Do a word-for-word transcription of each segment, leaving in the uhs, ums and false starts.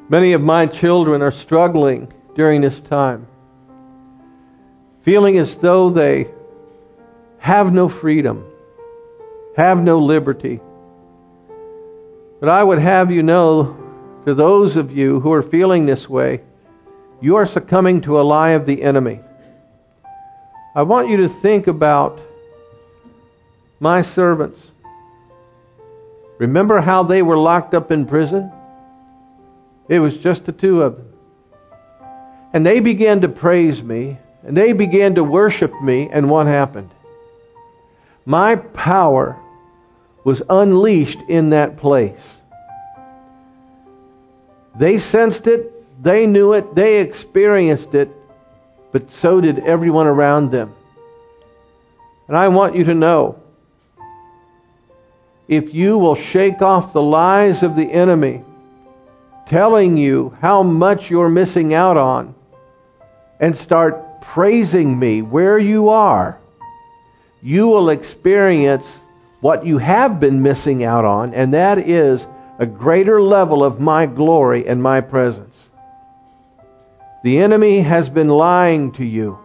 Many of my children are struggling during this time, feeling as though they have no freedom, have no liberty. But I would have you know, to those of you who are feeling this way, you are succumbing to a lie of the enemy. I want you to think about my servants. Remember how they were locked up in prison? It was just the two of them. And they began to praise me, and they began to worship me, and what happened? My power was unleashed in that place. They sensed it, they knew it, they experienced it, but so did everyone around them. And I want you to know, if you will shake off the lies of the enemy, telling you how much you're missing out on, and start praising me where you are, you will experience what you have been missing out on, and that is a greater level of my glory and my presence. The enemy has been lying to you.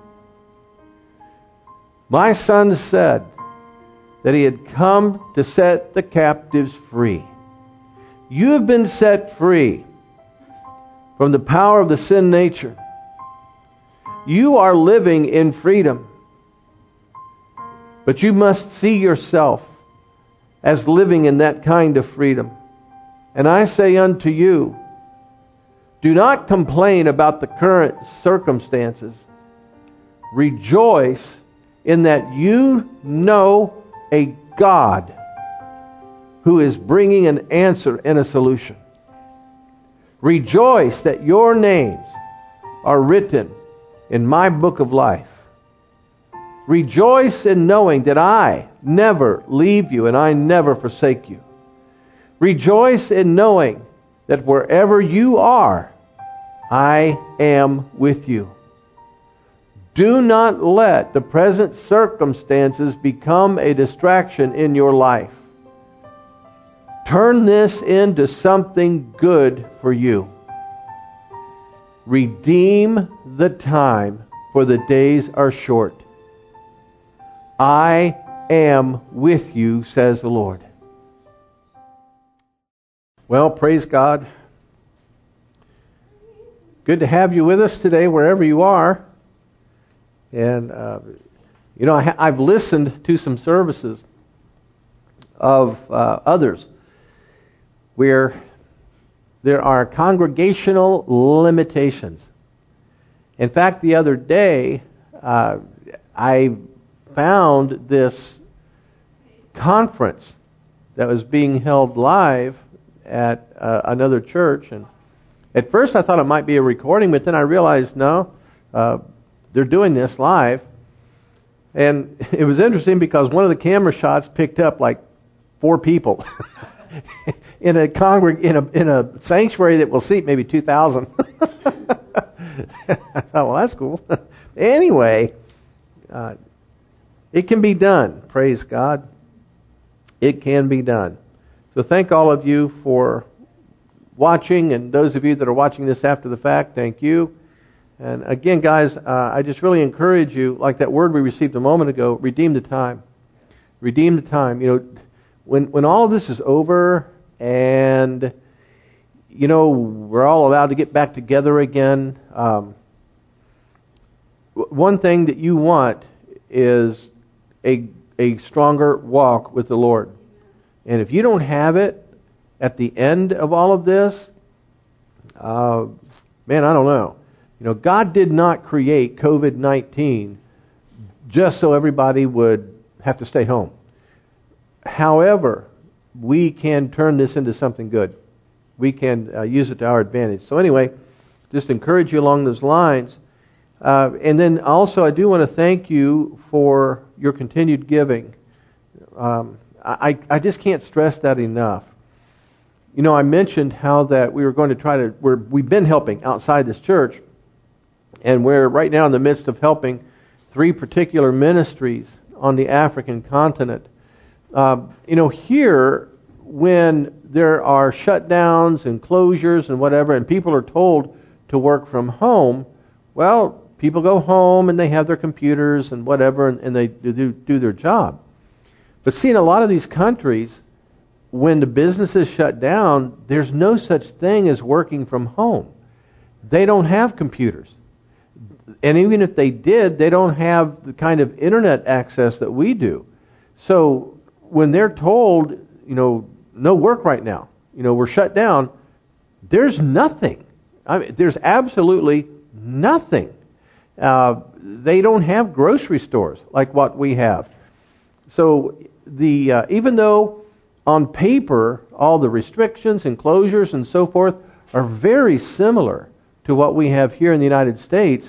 My son said that he had come to set the captives free. You have been set free from the power of the sin nature. You are living in freedom. But you must see yourself as living in that kind of freedom. And I say unto you, do not complain about the current circumstances. Rejoice in that you know a God who is bringing an answer and a solution. Rejoice that your names are written in my book of life. Rejoice in knowing that I never leave you and I never forsake you. Rejoice in knowing that wherever you are, I am with you. Do not let the present circumstances become a distraction in your life. Turn this into something good for you. Redeem the time, for the days are short. I am with you, says the Lord. Well, praise God. Good to have you with us today, wherever you are. And, uh, you know, I ha- I've listened to some services of uh, others where there are congregational limitations. In fact, the other day, uh, I found this conference that was being held live at uh, another church. And at first I thought it might be a recording, but then I realized, no, uh, they're doing this live. And it was interesting because one of the camera shots picked up like four people in a congreg- in a in a sanctuary that will seat maybe two thousand. I thought, well, that's cool. Anyway, uh, it can be done. Praise God. It can be done. So thank all of you for watching, and those of you that are watching this after the fact, thank you. And again, guys, uh, I just really encourage you, like that word we received a moment ago, redeem the time. Redeem the time. You know, when when all of this is over and, you know, we're all allowed to get back together again, um, one thing that you want is a a stronger walk with the Lord. And if you don't have it at the end of all of this, uh, man, I don't know. You know, God did not create covid nineteen just so everybody would have to stay home. However, we can turn this into something good. We can uh, use it to our advantage. So anyway, just encourage you along those lines. Uh, and then also I do want to thank you for your continued giving. Um, I, I just can't stress that enough. You know, I mentioned how that we were going to try to, we're, we've been helping outside this church, and we're right now in the midst of helping three particular ministries on the African continent. Uh, you know, here when there are shutdowns and closures and whatever, and people are told to work from home, well, people go home and they have their computers and whatever, and, and they do, do their job. But see, in a lot of these countries, when the businesses shut down, there's no such thing as working from home. They don't have computers. And even if they did, they don't have the kind of internet access that we do. So when they're told, you know, no work right now, you know, we're shut down, there's nothing. I mean, there's absolutely nothing. Uh, they don't have grocery stores like what we have. So the uh, even though on paper all the restrictions and closures and so forth are very similar to what we have here in the United States,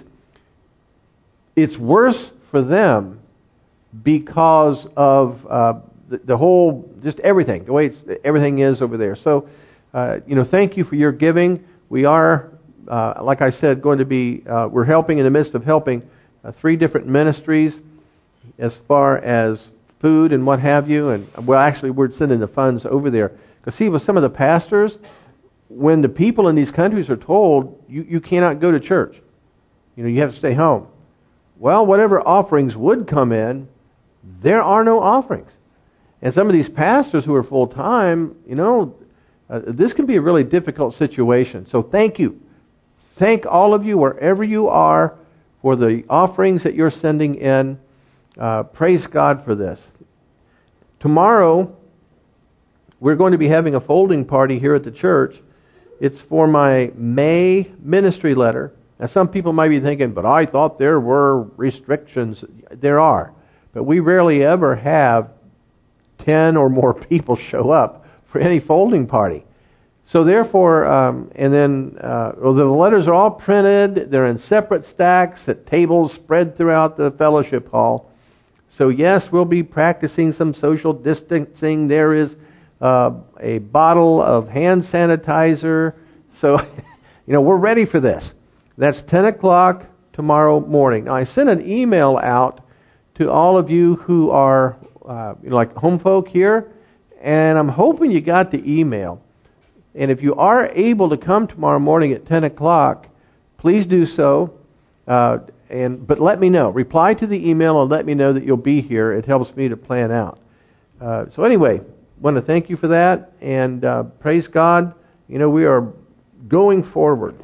it's worse for them because of uh, the, the whole, just everything, the way it's, everything is over there. So, uh, you know, thank you for your giving. We are, uh, like I said, going to be, uh, we're helping in the midst of helping uh, three different ministries as far as food and what have you. And, well, actually, we're sending the funds over there. Because see, with some of the pastors, when the people in these countries are told, you, you cannot go to church. You know, you have to stay home. Well, whatever offerings would come in, there are no offerings. And some of these pastors who are full-time, you know, uh, this can be a really difficult situation. So thank you. Thank all of you wherever you are for the offerings that you're sending in. Uh, praise God for this. Tomorrow, we're going to be having a folding party here at the church. It's for my May ministry letter. Now, some people might be thinking, but I thought there were restrictions. There are. But we rarely ever have ten or more people show up for any folding party. So therefore, um, and then uh, well, the letters are all printed. They're in separate stacks at tables spread throughout the fellowship hall. So yes, we'll be practicing some social distancing. There is uh, a bottle of hand sanitizer. So, you know, we're ready for this. That's ten o'clock tomorrow morning. Now, I sent an email out to all of you who are uh, you know, like home folk here, and I'm hoping you got the email. And if you are able to come tomorrow morning at ten o'clock, please do so. Uh, and but let me know. Reply to the email and let me know that you'll be here. It helps me to plan out. Uh, so anyway, want to thank you for that, and uh, praise God. You know, we are going forward.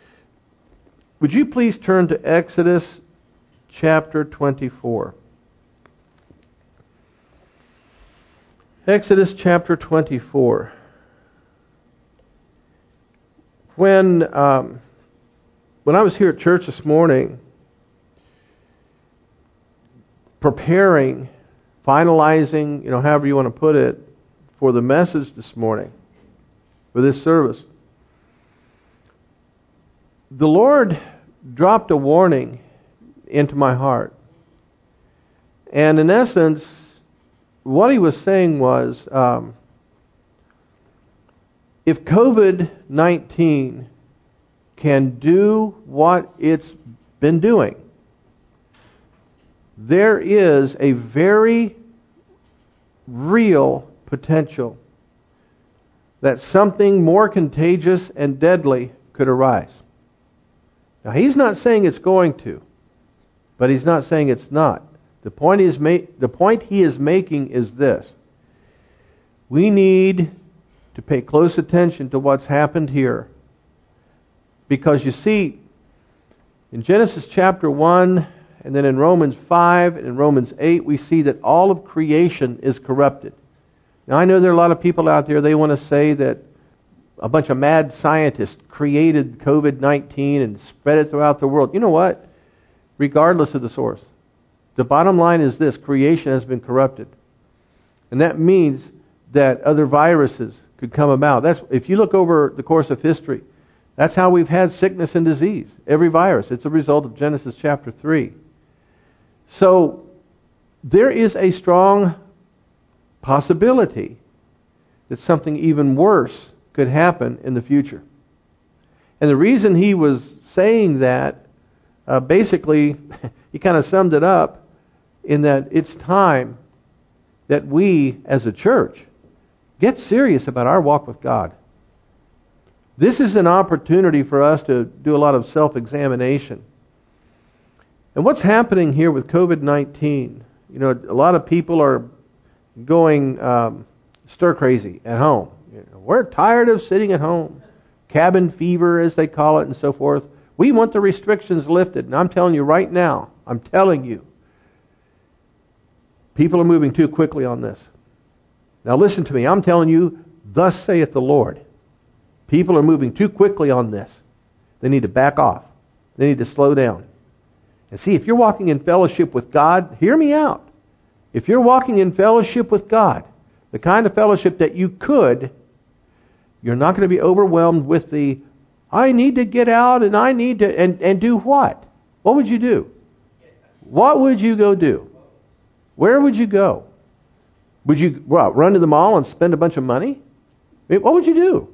Would you please turn to Exodus chapter twenty-four? Exodus chapter twenty-four. When um, when I was here at church this morning, preparing, finalizing, you know, however you want to put it, for the message this morning, for this service, the Lord dropped a warning into my heart. And in essence, what He was saying was, um, if COVID nineteen can do what it's been doing, there is a very real potential that something more contagious and deadly could arise. Now, He's not saying it's going to, but He's not saying it's not. The point is ma- the point He is making is this. We need to pay close attention to what's happened here. Because you see, in Genesis chapter one, and then in Romans five, and in Romans eight, we see that all of creation is corrupted. Now, I know there are a lot of people out there, they want to say that a bunch of mad scientists created COVID nineteen and spread it throughout the world. You know what? Regardless of the source, the bottom line is this: creation has been corrupted. And that means that other viruses could come about. That's, if you look over the course of history, that's how we've had sickness and disease. Every virus, it's a result of Genesis chapter three. So, there is a strong possibility that something even worse could happen in the future. And the reason he was saying that, uh, basically, he kind of summed it up in that it's time that we as a church get serious about our walk with God. This is an opportunity for us to do a lot of self-examination. And what's happening here with covid nineteen? You know, a lot of people are going um, stir crazy at home. You know, we're tired of sitting at home. Cabin fever, as they call it, and so forth. We want the restrictions lifted. And I'm telling you right now, I'm telling you, people are moving too quickly on this. Now listen to me. I'm telling you, thus saith the Lord. People are moving too quickly on this. They need to back off. They need to slow down. And see, if you're walking in fellowship with God, hear me out. If you're walking in fellowship with God, the kind of fellowship that you could, you're not going to be overwhelmed with the, I need to get out and I need to, and, and do what? What would you do? What would you go do? Where would you go? Would you what, run to the mall and spend a bunch of money? I mean, what would you do?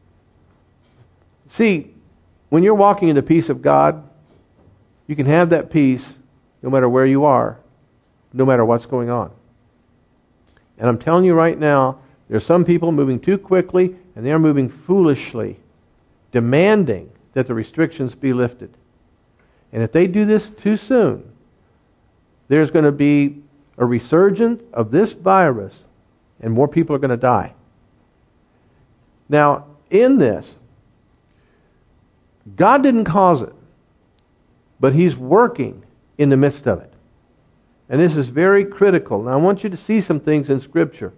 See, when you're walking in the peace of God, you can have that peace no matter where you are, no matter what's going on. And I'm telling you right now, there are some people moving too quickly, and they are moving foolishly, demanding that the restrictions be lifted. And if they do this too soon, there's going to be a resurgence of this virus, and more people are going to die. Now, in this, God didn't cause it, but He's working in the midst of it. And this is very critical. Now, I want you to see some things in Scripture.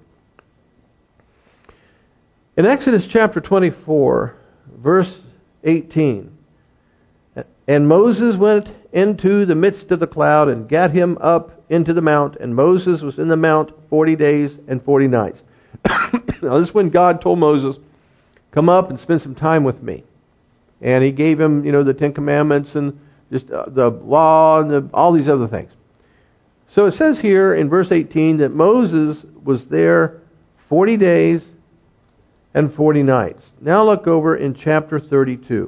In Exodus chapter twenty-four, verse eighteen, and Moses went into the midst of the cloud and gat him up into the mount, and Moses was in the mount forty days and forty nights. Now, this is when God told Moses, come up and spend some time with me. And He gave him, you know, the Ten Commandments and just uh, the law and the, all these other things. So it says here in verse eighteen that Moses was there forty days and forty nights. Now look over in chapter thirty-two.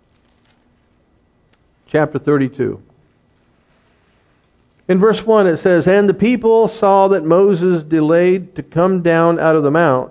Chapter thirty-two. In verse one it says, and the people saw that Moses delayed to come down out of the mount.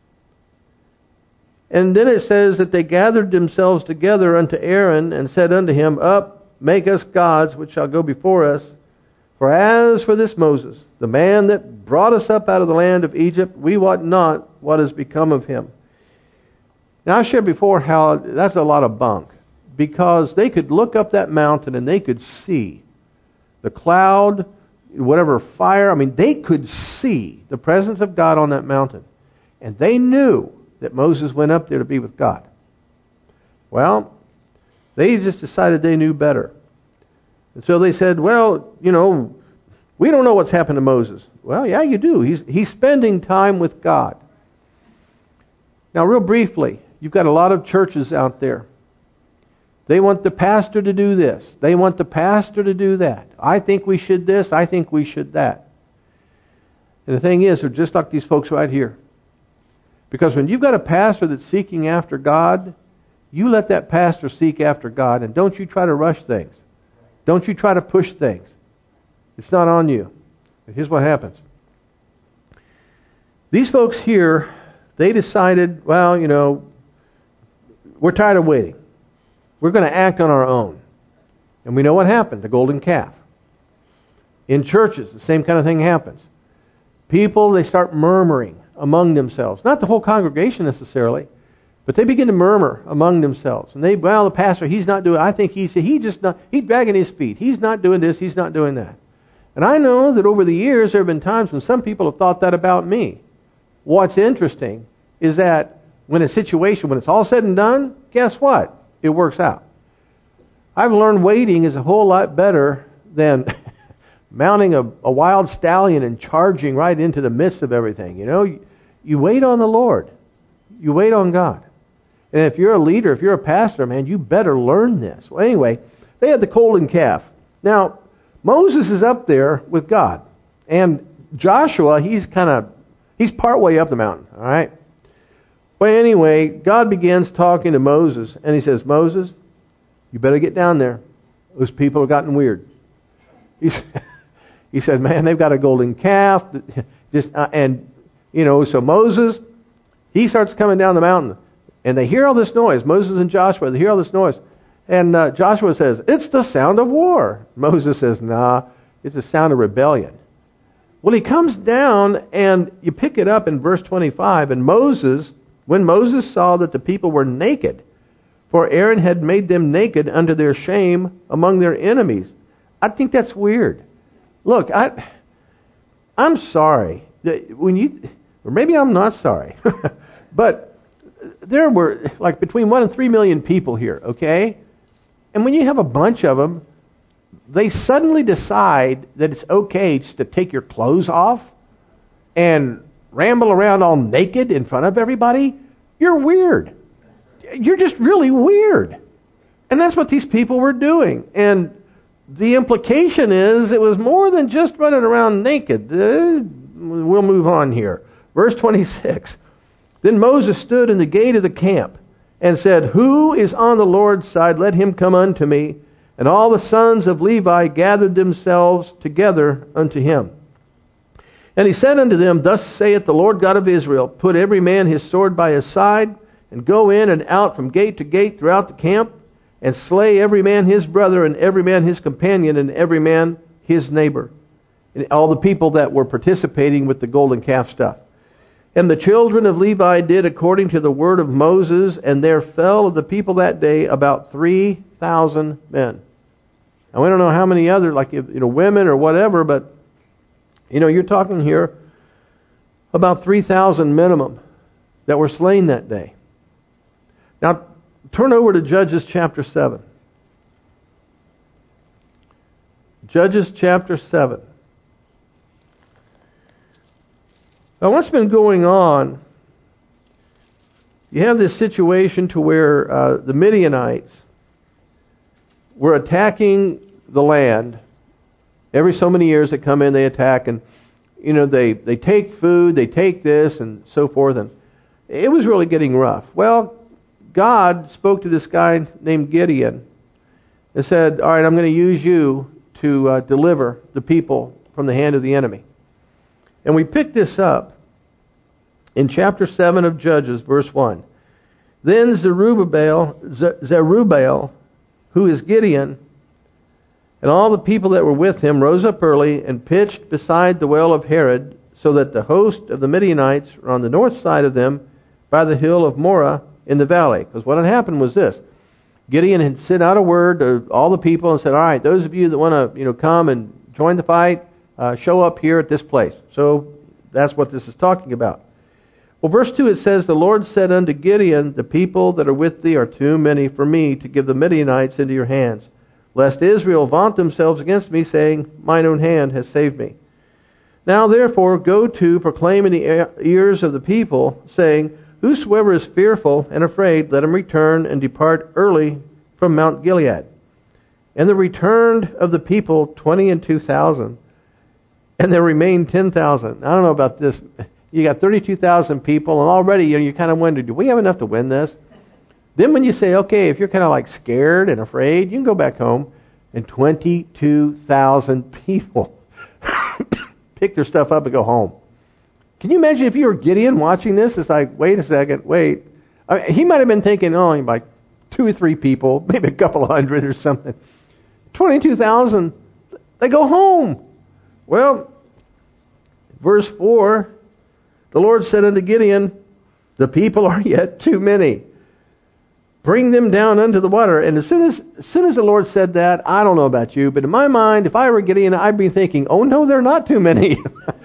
And then it says that they gathered themselves together unto Aaron and said unto him, up, make us gods which shall go before us. For as for this Moses, the man that brought us up out of the land of Egypt, we wot not what has become of him. Now I shared before how that's a lot of bunk, because they could look up that mountain and they could see the cloud, whatever fire, I mean, they could see the presence of God on that mountain. And they knew that Moses went up there to be with God. Well, they just decided they knew better. And so they said, well, you know, we don't know what's happened to Moses. Well, yeah, you do. He's, he's spending time with God. Now, real briefly, you've got a lot of churches out there. They want the pastor to do this. They want the pastor to do that. I think we should this. I think we should that. And the thing is, they're just like these folks right here. Because when you've got a pastor that's seeking after God, you let that pastor seek after God, and don't you try to rush things. Don't you try to push things. It's not on you. But here's what happens. These folks here, they decided, well, you know, we're tired of waiting. We're going to act on our own. And we know what happened, the golden calf. In churches, the same kind of thing happens. People, they start murmuring among themselves. Not the whole congregation necessarily, but they begin to murmur among themselves. And they, well, the pastor, he's not doing, I think he's, he just not, he's dragging his feet. He's not doing this, he's not doing that. And I know that over the years there have been times when some people have thought that about me. What's interesting is that when a situation, when it's all said and done, guess what? It works out. I've learned waiting is a whole lot better than mounting a, a wild stallion and charging right into the midst of everything. You know, you, you wait on the Lord. You wait on God. And if you're a leader, if you're a pastor, man, you better learn this. Well, anyway, they had the golden calf. Now, Moses is up there with God. And Joshua, he's kind of, he's partway up the mountain, all right? Well, anyway, God begins talking to Moses, and He says, Moses, you better get down there. Those people have gotten weird. He said, he said man, they've got a golden calf. Just uh, and, you know, so Moses, he starts coming down the mountain. And they hear all this noise. Moses and Joshua, they hear all this noise. And uh, Joshua says, it's the sound of war. Moses says, nah, it's the sound of rebellion. Well, he comes down, and you pick it up in verse twenty-five. And Moses, when Moses saw that the people were naked, for Aaron had made them naked unto their shame among their enemies. I think that's weird. Look, I, I'm sorry. That when you, or maybe I'm not sorry. But there were like between one and three million people here, okay? And when you have a bunch of them, they suddenly decide that it's okay just to take your clothes off and ramble around all naked in front of everybody. You're weird. You're just really weird. And that's what these people were doing. And the implication is it was more than just running around naked. Uh, we'll move on here. Verse twenty-six. Then Moses stood in the gate of the camp and said, who is on the Lord's side? Let him come unto me. And all the sons of Levi gathered themselves together unto him. And he said unto them, thus saith the Lord God of Israel, put every man his sword by his side, and go in and out from gate to gate throughout the camp, and slay every man his brother, and every man his companion, and every man his neighbor. And all the people that were participating with the golden calf stuff. And the children of Levi did according to the word of Moses, and there fell of the people that day about three thousand men. Now we don't know how many other, like you know, women or whatever, but you know, you're talking here about three thousand minimum that were slain that day. Now turn over to Judges chapter seven. Judges chapter seven. Now what's been going on, you have this situation to where uh, the Midianites were attacking the land. Every so many years they come in, they attack, and you know, they, they take food, they take this, and so forth, and it was really getting rough. Well, God spoke to this guy named Gideon and said, all right, I'm going to use you to uh, deliver the people from the hand of the enemy. And we pick this up in chapter seven of Judges, verse one. Then Zerubbabel, Zerubbabel, who is Gideon, and all the people that were with him rose up early and pitched beside the well of Herod, so that the host of the Midianites were on the north side of them by the hill of Morah in the valley. Because what had happened was this. Gideon had sent out a word to all the people and said, all right, those of you that want to you know, come and join the fight, uh, show up here at this place. So that's what this is talking about. Well, verse two, it says, the Lord said unto Gideon, the people that are with thee are too many for me to give the Midianites into your hands, lest Israel vaunt themselves against me, saying, mine own hand has saved me. Now therefore go to proclaim in the ears of the people, saying, whosoever is fearful and afraid, let him return and depart early from Mount Gilead. And there returned of the people twenty and two thousand, and there remained ten thousand. I don't know about this. You got thirty-two thousand people, and already you know, you kind of wonder, do we have enough to win this? Then when you say, okay, if you're kind of like scared and afraid, you can go back home, and twenty-two thousand people pick their stuff up and go home. Can you imagine if you were Gideon watching this? It's like, wait a second, wait. I mean, he might have been thinking, oh, like two or three people, maybe a couple of hundred or something. twenty-two thousand, they go home. Well, verse four, the Lord said unto Gideon, the people are yet too many. Bring them down unto the water. And as soon as, as soon as the Lord said that, I don't know about you, but in my mind, if I were Gideon, I'd be thinking, oh no, they're not too many.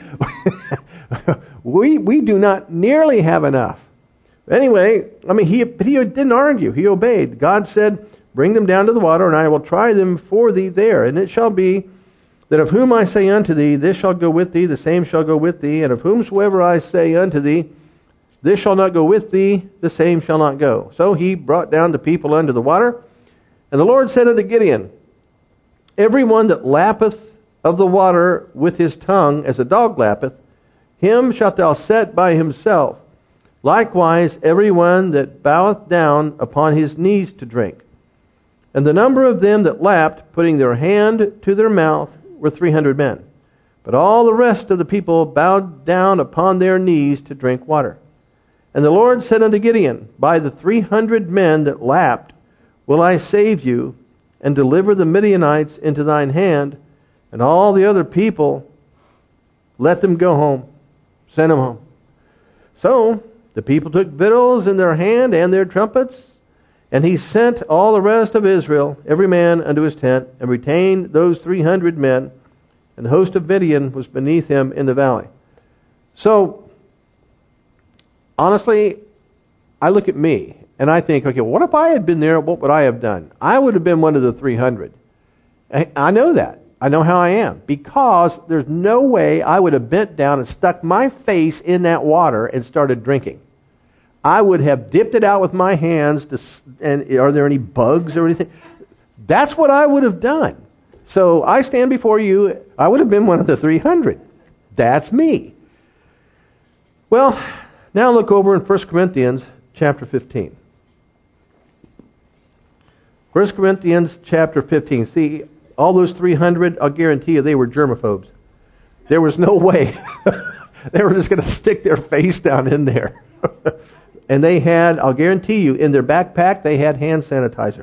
we we do not nearly have enough. Anyway, I mean, he, he didn't argue. He obeyed. God said, bring them down to the water, and I will try them for thee there. And it shall be that of whom I say unto thee, this shall go with thee, the same shall go with thee. And of whomsoever I say unto thee, this shall not go with thee, the same shall not go. So he brought down the people unto the water. And the Lord said unto Gideon, every one that lappeth of the water with his tongue, as a dog lappeth, him shalt thou set by himself. Likewise every one that boweth down upon his knees to drink. And the number of them that lapped, putting their hand to their mouth, were three hundred men. But all the rest of the people bowed down upon their knees to drink water. And the Lord said unto Gideon, By the three hundred men that lapped will I save you, and deliver the Midianites into thine hand, and all the other people, let them go home. Send them home. So the people took victuals in their hand and their trumpets, and he sent all the rest of Israel, every man unto his tent, and retained those three hundred men, and the host of Midian was beneath him in the valley. So, honestly, I look at me, and I think, okay, what if I had been there? What would I have done? I would have been one of the three hundred. I know that. I know how I am. Because there's no way I would have bent down and stuck my face in that water and started drinking. I would have dipped it out with my hands to, and are there any bugs or anything? That's what I would have done. So I stand before you, I would have been one of the three hundred. That's me. Well, now look over in First Corinthians chapter fifteen. First Corinthians chapter fifteen. See, all those three hundred, I'll guarantee you they were germaphobes. There was no way. They were just going to stick their face down in there. And they had, I'll guarantee you, in their backpack, they had hand sanitizer.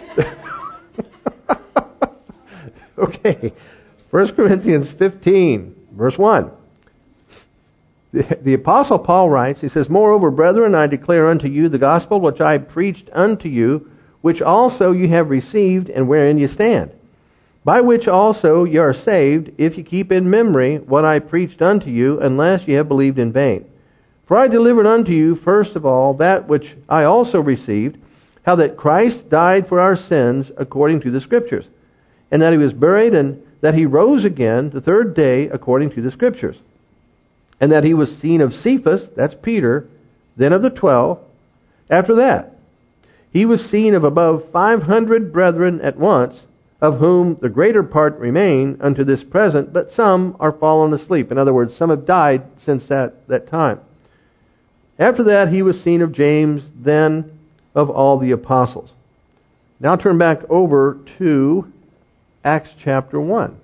Okay. First Corinthians fifteen, verse one. The, the Apostle Paul writes, he says, Moreover, brethren, I declare unto you the gospel which I preached unto you, which also you have received, and wherein you stand, by which also ye are saved, if ye keep in memory what I preached unto you, unless ye have believed in vain. For I delivered unto you, first of all, that which I also received, how that Christ died for our sins according to the Scriptures, and that he was buried, and that he rose again the third day according to the Scriptures, and that he was seen of Cephas, that's Peter, then of the twelve. After that, he was seen of above five hundred brethren at once, of whom the greater part remain unto this present, but some are fallen asleep. In other words, some have died since that, that time. After that, he was seen of James, then of all the apostles. Now turn back over to Acts chapter one.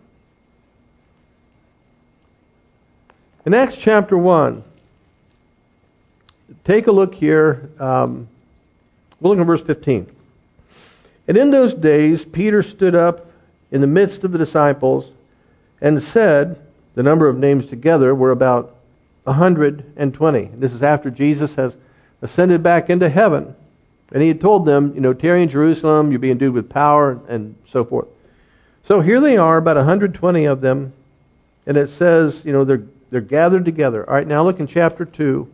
In Acts chapter one, take a look here. Um, we'll look at verse fifteen. And in those days, Peter stood up in the midst of the disciples and said, the number of names together were about one hundred twenty. This is after Jesus has ascended back into heaven. And he had told them, you know, tarry in Jerusalem, you'll be endued with power, and so forth. So here they are, about one hundred twenty of them. And it says, you know, they're, they're gathered together. All right, now look in chapter two.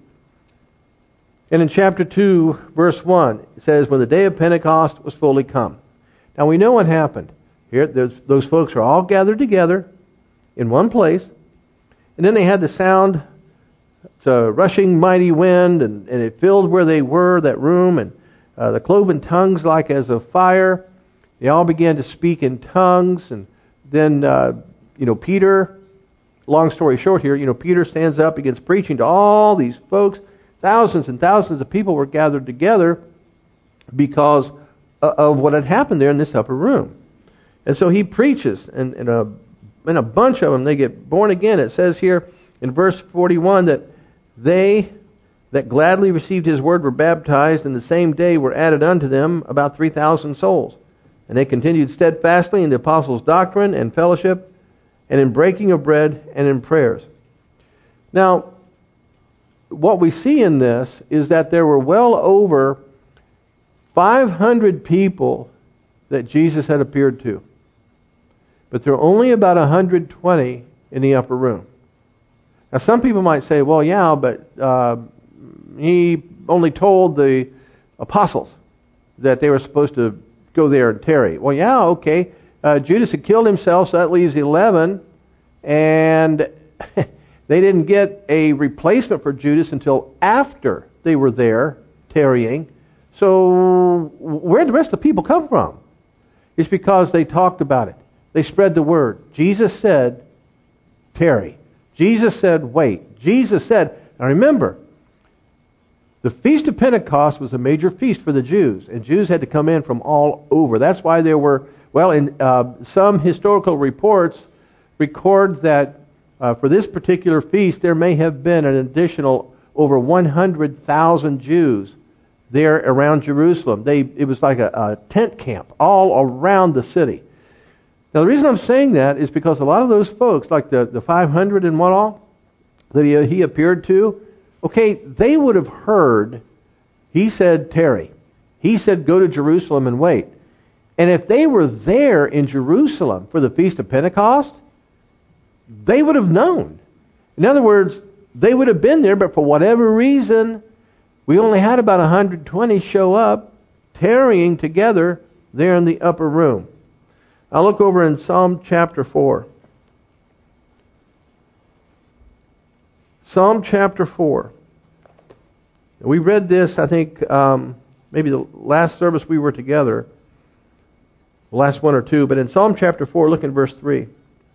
And in chapter two, verse one, it says, when the day of Pentecost was fully come. Now we know what happened. Here, those folks are all gathered together in one place. And then they had the sound, it's a rushing mighty wind, and, and it filled where they were, that room, and uh, the cloven tongues like as of fire. They all began to speak in tongues. And then, uh, you know, Peter, long story short here, you know, Peter stands up, begins preaching to all these folks. Thousands and thousands of people were gathered together because of what had happened there in this upper room. And so he preaches, and, and, a, and a bunch of them, they get born again. It says here in verse forty-one that they that gladly received his word were baptized, and the same day were added unto them about three thousand souls. And they continued steadfastly in the apostles' doctrine and fellowship, and in breaking of bread and in prayers. Now, what we see in this is that there were well over five hundred people that Jesus had appeared to. But there are only about one hundred twenty in the upper room. Now some people might say, well, yeah, but uh, he only told the apostles that they were supposed to go there and tarry. Well, yeah, okay. Uh, Judas had killed himself, so that leaves eleven. And they didn't get a replacement for Judas until after they were there tarrying. So where did the rest of the people come from? It's because they talked about it. They spread the word. Jesus said, tarry. Jesus said, wait. Jesus said, now remember, the Feast of Pentecost was a major feast for the Jews, and Jews had to come in from all over. That's why there were, well, in uh, some historical reports record that Uh, for this particular feast, there may have been an additional over one hundred thousand Jews there around Jerusalem. They It was like a, a tent camp all around the city. Now the reason I'm saying that is because a lot of those folks, like the, the five hundred and what all, that he, he appeared to, okay, they would have heard, he said, tarry. He said, go to Jerusalem and wait. And if they were there in Jerusalem for the Feast of Pentecost, they would have known. In other words, they would have been there, but for whatever reason, we only had about one hundred twenty show up, tarrying together there in the upper room. I'll look over in Psalm chapter four. Psalm chapter four. We read this, I think, um, maybe the last service we were together. The last one or two. But in Psalm chapter four, look at verse three.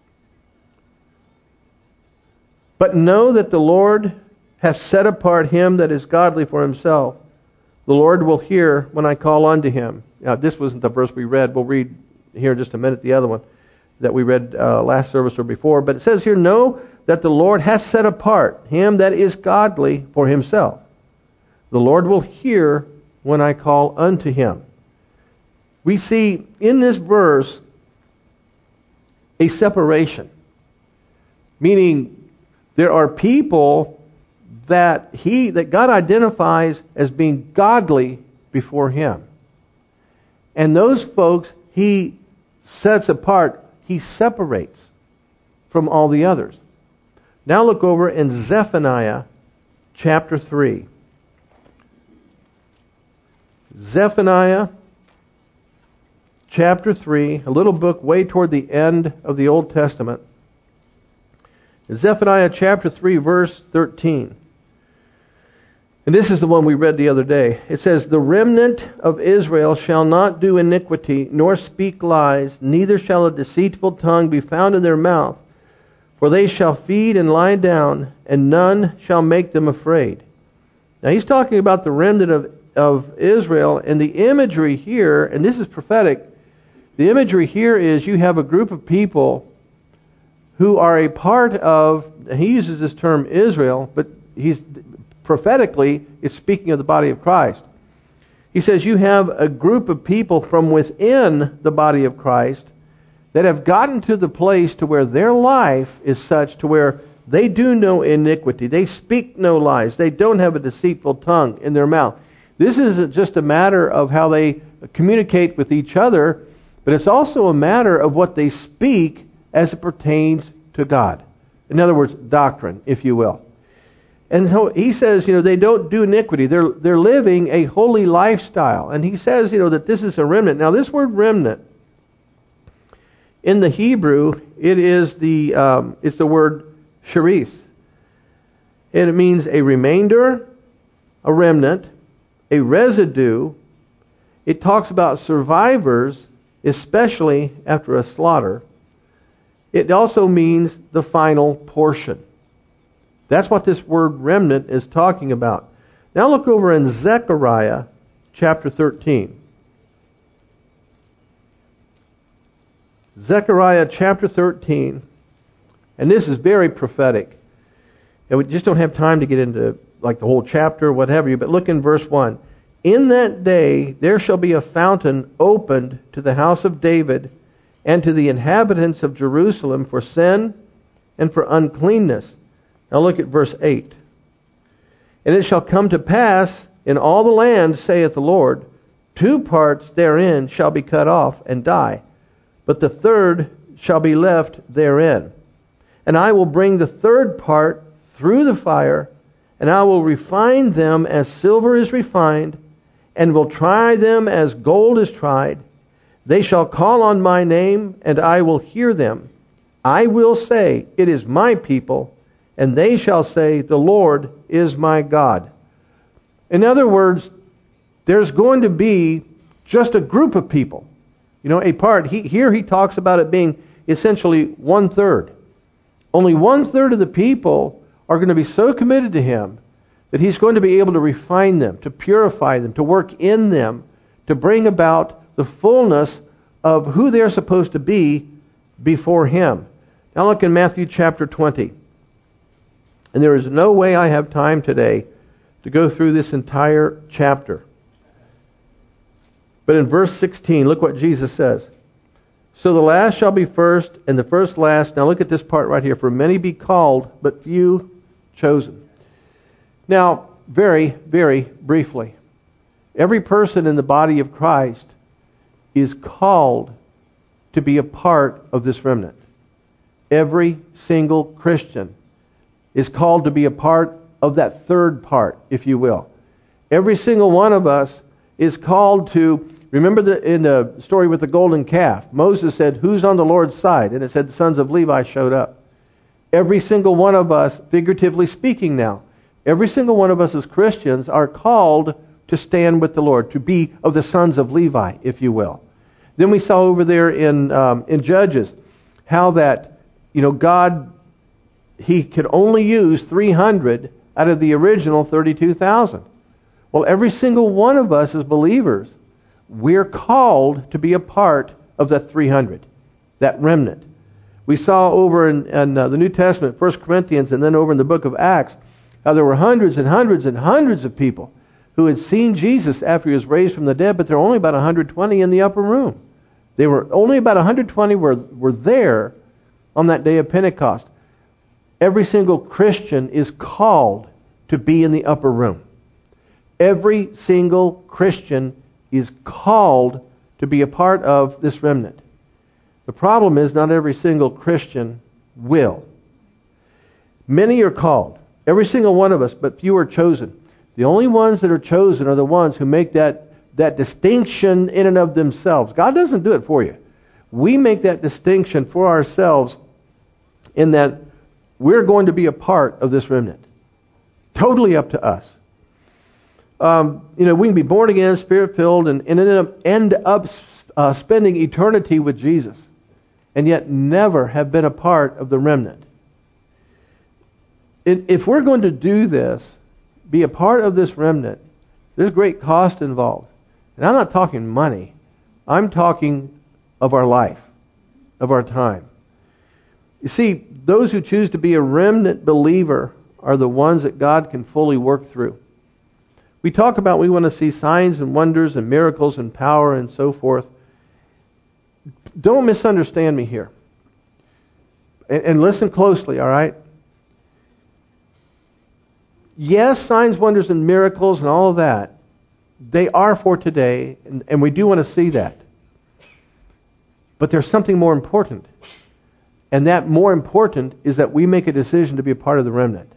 But know that the Lord hath set apart him that is godly for himself. The Lord will hear when I call unto him. Now, this wasn't the verse we read. We'll read here in just a minute the other one that we read uh, last service or before. But it says here, know that the Lord hath set apart him that is godly for himself. The Lord will hear when I call unto him. We see in this verse a separation. Meaning there are people that he that God identifies as being godly before him. And those folks he sets apart, he separates from all the others. Now look over in Zephaniah chapter three. Zephaniah chapter three, a little book way toward the end of the Old Testament. Zephaniah chapter three, verse thirteen. And this is the one we read the other day. It says, the remnant of Israel shall not do iniquity, nor speak lies, neither shall a deceitful tongue be found in their mouth. For they shall feed and lie down, and none shall make them afraid. Now he's talking about the remnant of, of Israel, and the imagery here, and this is prophetic, the imagery here is you have a group of people who are a part of, he uses this term Israel, but he's prophetically it's speaking of the body of Christ. He says you have a group of people from within the body of Christ that have gotten to the place to where their life is such to where they do no iniquity. They speak no lies. They don't have a deceitful tongue in their mouth. This isn't just a matter of how they communicate with each other, but it's also a matter of what they speak as it pertains to God. In other words, doctrine, if you will. And so he says, you know, they don't do iniquity. They're they're living a holy lifestyle. And he says, you know, that this is a remnant. Now, this word remnant, in the Hebrew, it is the um, it's the word sharith. And it means a remainder, a remnant, a residue. It talks about survivors, especially after a slaughter. It also means the final portion. That's what this word remnant is talking about. Now look over in Zechariah chapter thirteen. Zechariah chapter thirteen. And this is very prophetic. And we just don't have time to get into like the whole chapter, whatever. But look in verse one. In that day there shall be a fountain opened to the house of David and to the inhabitants of Jerusalem for sin and for uncleanness. Now look at verse eight. And it shall come to pass in all the land, saith the Lord, two parts therein shall be cut off and die, but the third shall be left therein. And I will bring the third part through the fire, and I will refine them as silver is refined, and will try them as gold is tried. They shall call on my name, and I will hear them. I will say, it is my people, and they shall say, the Lord is my God. In other words, there's going to be just a group of people. You know, a part. He, here he talks about it being essentially one-third. Only one-third of the people are going to be so committed to him that he's going to be able to refine them, to purify them, to work in them, to bring about the fullness of who they're supposed to be before him. Now look in Matthew chapter twenty. And there is no way I have time today to go through this entire chapter. But in verse sixteen, look what Jesus says. So the last shall be first, and the first last. Now look at this part right here. For many be called, but few chosen. Now, very, very briefly, every person in the body of Christ is called to be a part of this remnant. Every single Christian is called to be a part of that third part, if you will. Every single one of us is called to, remember the, in the story with the golden calf, Moses said, who's on the Lord's side? And it said the sons of Levi showed up. Every single one of us, figuratively speaking now, every single one of us as Christians are called to stand with the Lord, to be of the sons of Levi, if you will. Then we saw over there in um, in Judges how that, you know, God, He could only use three hundred out of the original thirty-two thousand. Well, every single one of us as believers, we're called to be a part of that three hundred, that remnant. We saw over in, in uh, the New Testament, First Corinthians, and then over in the book of Acts, how there were hundreds and hundreds and hundreds of people who had seen Jesus after He was raised from the dead, but there were only about one hundred twenty in the upper room. They were only about one hundred twenty were, were there on that day of Pentecost. Every single Christian is called to be in the upper room. Every single Christian is called to be a part of this remnant. The problem is not every single Christian will. Many are called, every single one of us, but few are chosen. The only ones that are chosen are the ones who make that, that distinction in and of themselves. God doesn't do it for you. We make that distinction for ourselves in that we're going to be a part of this remnant. Totally up to us. Um, you know, we can be born again, Spirit-filled, and, and end up, end up uh, spending eternity with Jesus, and yet never have been a part of the remnant. If we're going to do this, be a part of this remnant, there's great cost involved. And I'm not talking money. I'm talking of our life, of our time. You see, those who choose to be a remnant believer are the ones that God can fully work through. We talk about we want to see signs and wonders and miracles and power and so forth. Don't misunderstand me here. And, and listen closely, all right? Yes, signs, wonders, and miracles and all of that, they are for today, and, and we do want to see that. But there's something more important. And that more important is that we make a decision to be a part of the remnant.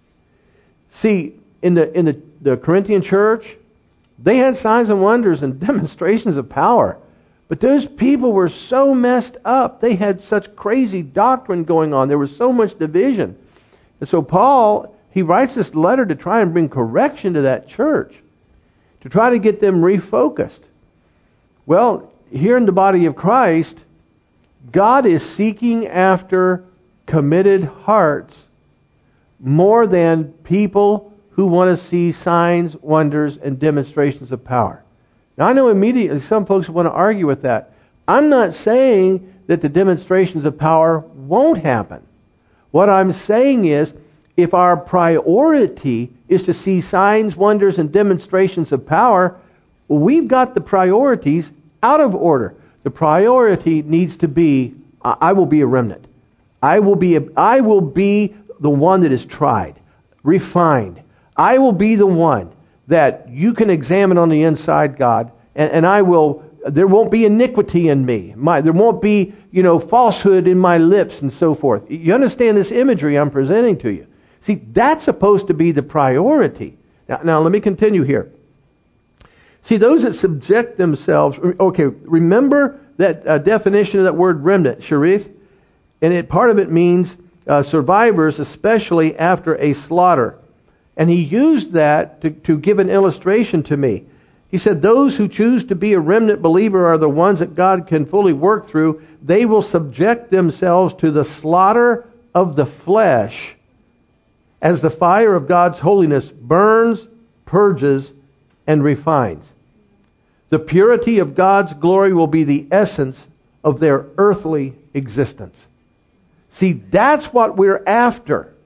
See, in the in the, the Corinthian church, they had signs and wonders and demonstrations of power. But those people were so messed up. They had such crazy doctrine going on. There was so much division. And so Paul, he writes this letter to try and bring correction to that church, to try to get them refocused. Well, here in the body of Christ, God is seeking after committed hearts more than people who want to see signs, wonders, and demonstrations of power. Now, I know immediately some folks want to argue with that. I'm not saying that the demonstrations of power won't happen. What I'm saying is, if our priority is to see signs, wonders, and demonstrations of power, we've got the priorities out of order. The priority needs to be, I will be a remnant. I will be, a, I will be the one that is tried, refined. I will be the one that you can examine on the inside, God, and, and I will, there won't be iniquity in me. My, there won't be, you know, falsehood in my lips and so forth. You understand this imagery I'm presenting to you? See, that's supposed to be the priority. Now, now let me continue here. See, those that subject themselves, okay, remember that uh, definition of that word remnant, Sharif? And it, part of it means uh, survivors, especially after a slaughter. And he used that to, to give an illustration to me. He said, those who choose to be a remnant believer are the ones that God can fully work through. They will subject themselves to the slaughter of the flesh as the fire of God's holiness burns, purges, and refines. The purity of God's glory will be the essence of their earthly existence. See, that's what we're after.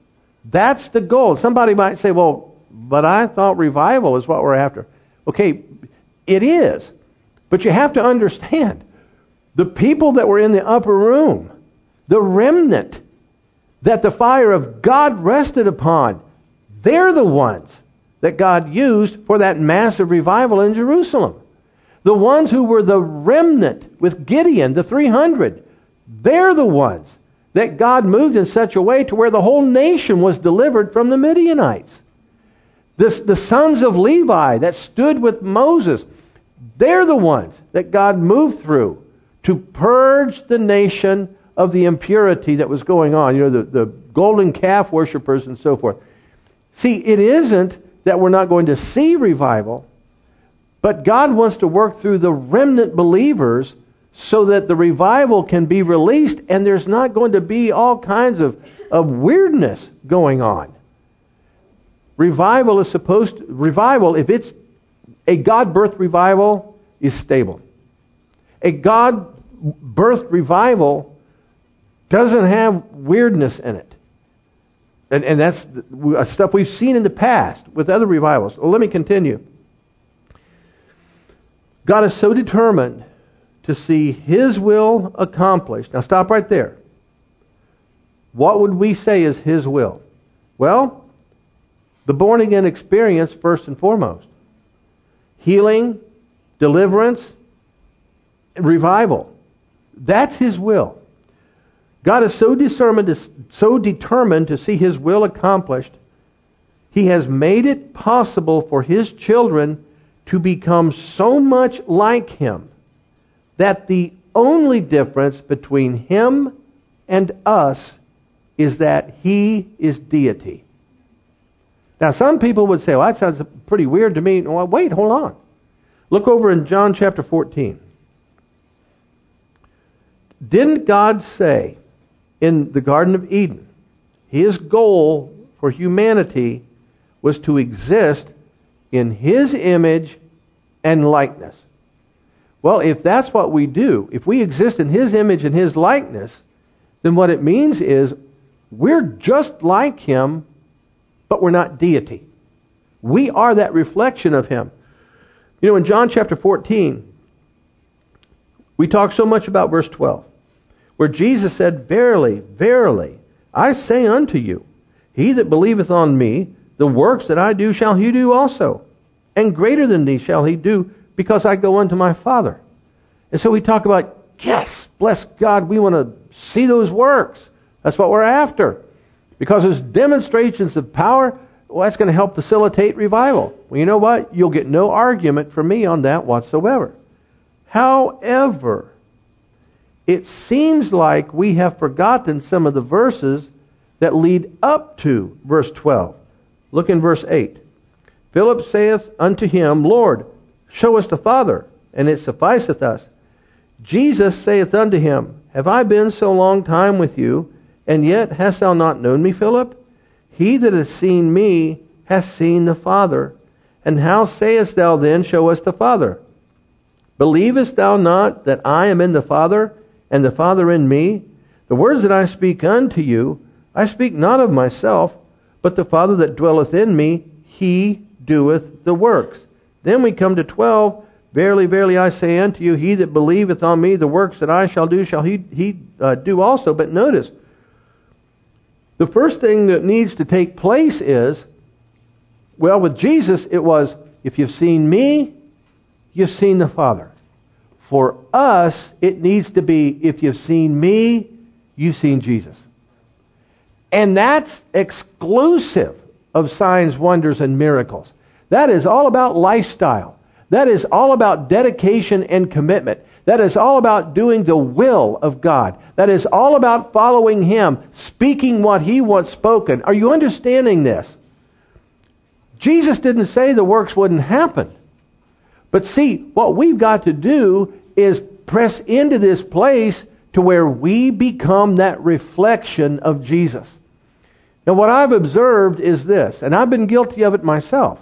That's the goal. Somebody might say, well, but I thought revival is what we're after. Okay, it is. But you have to understand, the people that were in the upper room, the remnant that the fire of God rested upon, they're the ones that God used for that massive revival in Jerusalem. The ones who were the remnant with Gideon, the three hundred, they're the ones that God moved in such a way to where the whole nation was delivered from the Midianites. This, the sons of Levi that stood with Moses, they're the ones that God moved through to purge the nation of the impurity that was going on. You know, the, the golden calf worshipers and so forth. See, it isn't that we're not going to see revival, but God wants to work through the remnant believers so that the revival can be released and there's not going to be all kinds of, of weirdness going on. Revival is supposed to, revival, if it's a God-birthed revival, is stable. A God-birthed revival doesn't have weirdness in it. And, and that's stuff we've seen in the past with other revivals. Well, let me continue. God is so determined to see His will accomplished. Now stop right there. What would we say is His will? Well, the born-again experience first and foremost. Healing, deliverance, revival. That's His will. God is so determined to, so determined to see His will accomplished, He has made it possible for His children to become so much like Him that the only difference between Him and us is that He is deity. Now, some people would say, well, that sounds pretty weird to me. Well, wait, hold on. Look over in John chapter fourteen. Didn't God say in the Garden of Eden, His goal for humanity was to exist in His image and likeness? Well, if that's what we do, if we exist in His image and His likeness, then what it means is we're just like Him, but we're not deity. We are that reflection of Him. You know, in John chapter fourteen, we talk so much about verse twelve, where Jesus said, Verily, verily, I say unto you, he that believeth on me, the works that I do shall he do also, and greater than these shall he do, because I go unto my Father. And so we talk about, yes, bless God, we want to see those works. That's what we're after. Because there's demonstrations of power, well, that's going to help facilitate revival. Well, you know what? You'll get no argument from me on that whatsoever. However, it seems like we have forgotten some of the verses that lead up to verse twelve. Look in verse eight. Philip saith unto him, Lord, show us the Father, and it sufficeth us. Jesus saith unto him, Have I been so long time with you, and yet hast thou not known me, Philip? He that hath seen me hath seen the Father. And how sayest thou then, Show us the Father? Believest thou not that I am in the Father, and the Father in me? The words that I speak unto you, I speak not of myself, but the Father that dwelleth in me, He doeth the works. Then we come to twelve. Verily, verily, I say unto you, he that believeth on me, the works that I shall do, shall he, he uh, do also. But notice, the first thing that needs to take place is, well, with Jesus, it was, if you've seen me, you've seen the Father. For us, it needs to be, if you've seen me, you've seen Jesus. And that's exclusive of signs, wonders, and miracles. That is all about lifestyle. That is all about dedication and commitment. That is all about doing the will of God. That is all about following Him, speaking what He wants spoken. Are you understanding this? Jesus didn't say the works wouldn't happen. But see, what we've got to do is press into this place to where we become that reflection of Jesus. Now, what I've observed is this, and I've been guilty of it myself.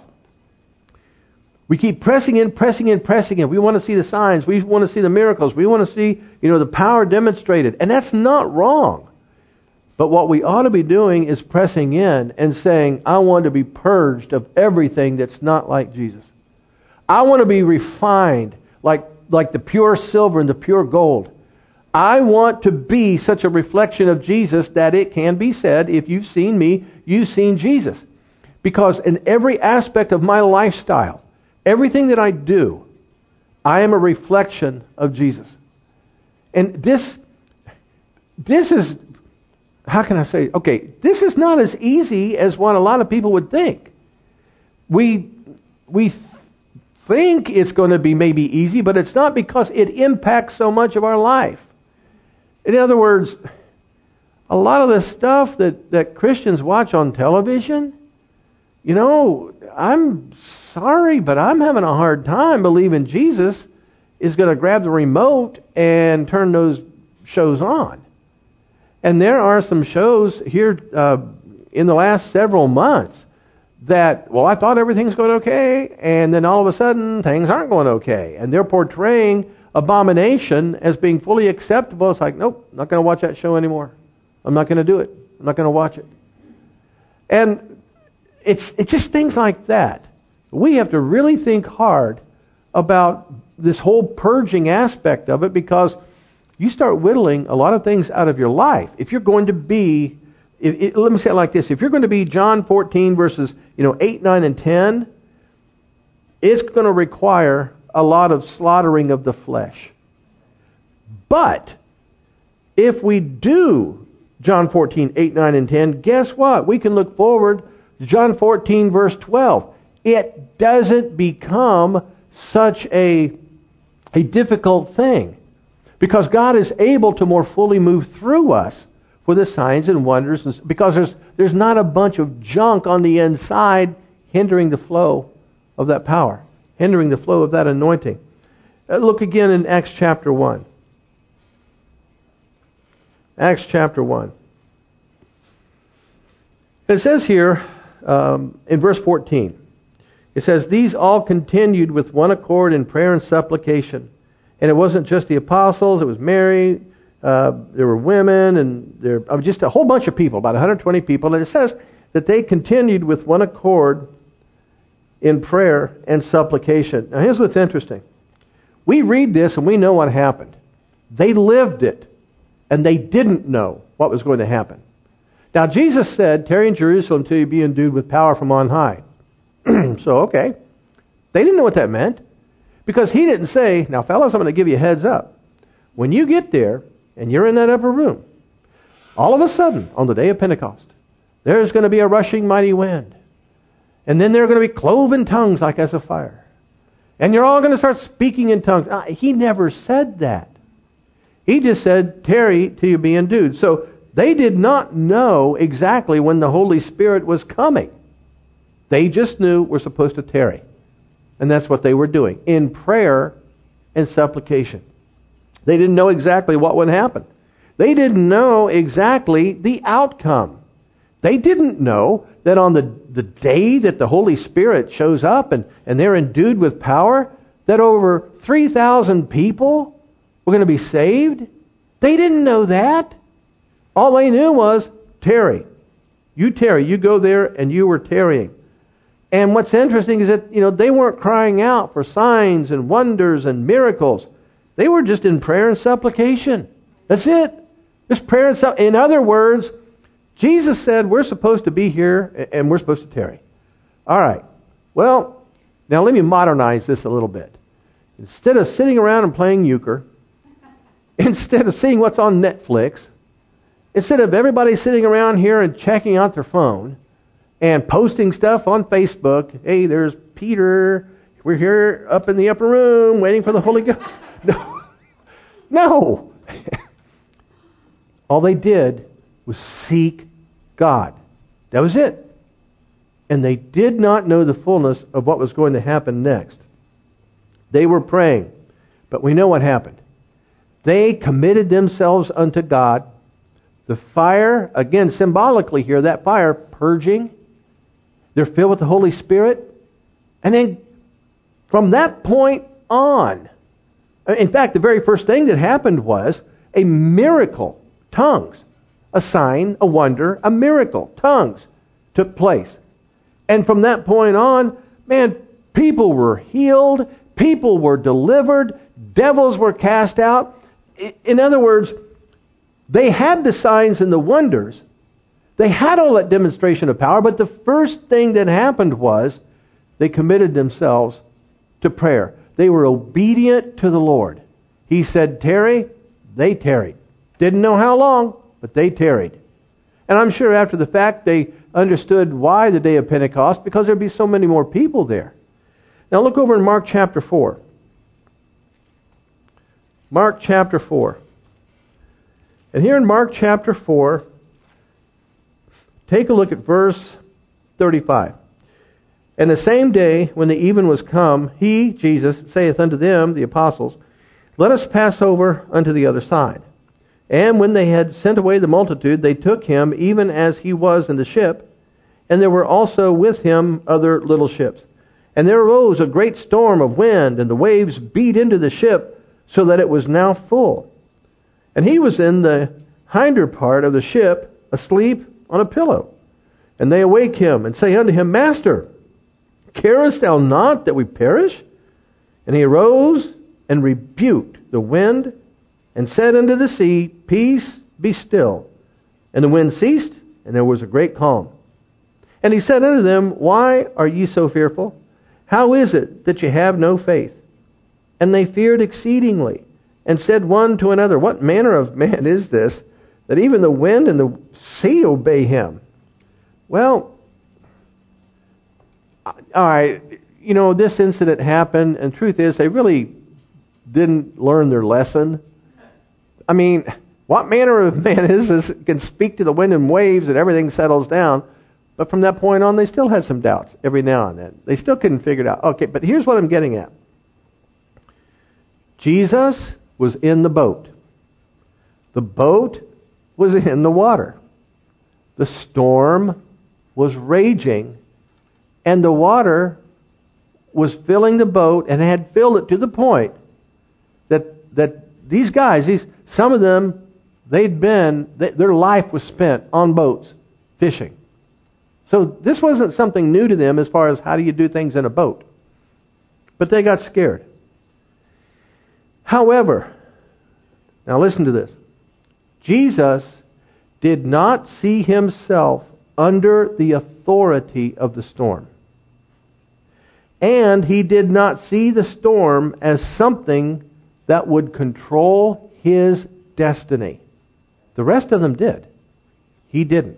We keep pressing in, pressing in, pressing in. We want to see the signs. We want to see the miracles. We want to see, you know, the power demonstrated. And that's not wrong. But what we ought to be doing is pressing in and saying, I want to be purged of everything that's not like Jesus. I want to be refined like, like the pure silver and the pure gold. I want to be such a reflection of Jesus that it can be said, if you've seen me, you've seen Jesus. Because in every aspect of my lifestyle, everything that I do, I am a reflection of Jesus. And this, this is, how can I say, okay, this is not as easy as what a lot of people would think. We, we think it's going to be maybe easy, but it's not, because it impacts so much of our life. In other words, a lot of the stuff that, that Christians watch on television, you know, I'm sorry, but I'm having a hard time believing Jesus is going to grab the remote and turn those shows on. And there are some shows here uh, in the last several months that, well, I thought everything's going okay, and then all of a sudden things aren't going okay. And they're portraying abomination as being fully acceptable. It's like, nope, I'm not going to watch that show anymore. I'm not going to do it. I'm not going to watch it. And it's it's just things like that. We have to really think hard about this whole purging aspect of it, because you start whittling a lot of things out of your life. If you're going to be, if, if, let me say it like this, if you're going to be John fourteen verses you know, eight, nine, and ten, it's going to require a lot of slaughtering of the flesh. But if we do John fourteen, eight, nine, and ten, guess what? We can look forward to John fourteen, verse twelve. It doesn't become such a, a difficult thing, because God is able to more fully move through us for the signs and wonders, and, because there's, there's not a bunch of junk on the inside hindering the flow of that power, hindering the flow of that anointing. Uh, look again in Acts chapter one. Acts chapter one. It says here um, in verse fourteen, it says, these all continued with one accord in prayer and supplication. And it wasn't just the apostles, it was Mary, uh, there were women, and there uh, just a whole bunch of people, about one hundred twenty people. And it says that they continued with one accord in prayer and supplication. Now here's what's interesting. We read this and we know what happened. They lived it, and they didn't know what was going to happen. Now Jesus said, tarry in Jerusalem until you be endued with power from on high. So, okay. They didn't know what that meant, because he didn't say, now fellas, I'm going to give you a heads up. When you get there and you're in that upper room, all of a sudden, on the day of Pentecost, there's going to be a rushing mighty wind. And then there are going to be cloven tongues like as of fire. And you're all going to start speaking in tongues. Uh, he never said that. He just said, tarry till you be endued. So they did not know exactly when the Holy Spirit was coming. They just knew we're supposed to tarry. And that's what they were doing, in prayer and supplication. They didn't know exactly what would happen. They didn't know exactly the outcome. They didn't know that on the, the day that the Holy Spirit shows up and, and they're endued with power, that over three thousand people were going to be saved. They didn't know that. All they knew was, tarry. You tarry. You go there, and you were tarrying. And what's interesting is that, you know, they weren't crying out for signs and wonders and miracles. They were just in prayer and supplication. That's it. Just prayer and supplication. In other words, Jesus said we're supposed to be here and we're supposed to tarry. All right. Well, now let me modernize this a little bit. Instead of sitting around and playing euchre, instead of seeing what's on Netflix, instead of everybody sitting around here and checking out their phone and posting stuff on Facebook, hey, there's Peter, we're here up in the upper room waiting for the Holy Ghost. No. No. All they did was seek God. That was it. And they did not know the fullness of what was going to happen next. They were praying, but we know what happened. They committed themselves unto God. The fire, again, symbolically here, that fire purging. They're filled with the Holy Spirit. And then from that point on, in fact, the very first thing that happened was a miracle. Tongues. a sign, a wonder, a miracle. Tongues took place. And from that point on, man, people were healed, people were delivered, devils were cast out. In other words, they had the signs and the wonders. They had all that demonstration of power, but the first thing that happened was they committed themselves to prayer. They were obedient to the Lord. He said, tarry, they tarried. Didn't know how long, but they tarried. And I'm sure after the fact they understood why the day of Pentecost, because there'd be so many more people there. Now look over in Mark chapter four. Mark chapter four. And here in Mark chapter four, take a look at verse thirty-five. And the same day, when the even was come, he, Jesus, saith unto them, the apostles, let us pass over unto the other side. And when they had sent away the multitude, they took him even as he was in the ship, and there were also with him other little ships. And there arose a great storm of wind, and the waves beat into the ship, so that it was now full. And he was in the hinder part of the ship, asleep on a pillow. And they awake him, and say unto him, Master, carest thou not that we perish? And he arose and rebuked the wind, and said unto the sea, Peace, be still. And the wind ceased, and there was a great calm. And he said unto them, Why are ye so fearful? How is it that ye have no faith? And they feared exceedingly, and said one to another, What manner of man is this, that even the wind and the sea obey him? Well, all right, you know, this incident happened, and truth is, they really didn't learn their lesson. I mean, what manner of man is this that can speak to the wind and waves and everything settles down? But from that point on, they still had some doubts every now and then. They still couldn't figure it out. Okay, but here's what I'm getting at. Jesus was in the boat. The boat was in the water. The storm was raging, and the water was filling the boat and had filled it to the point that that these guys, these some of them, they'd been, they, their life was spent on boats fishing. So this wasn't something new to them as far as how do you do things in a boat. But they got scared. However, now listen to this. Jesus did not see himself under the authority of the storm. And he did not see the storm as something that would control his destiny. The rest of them did. He didn't.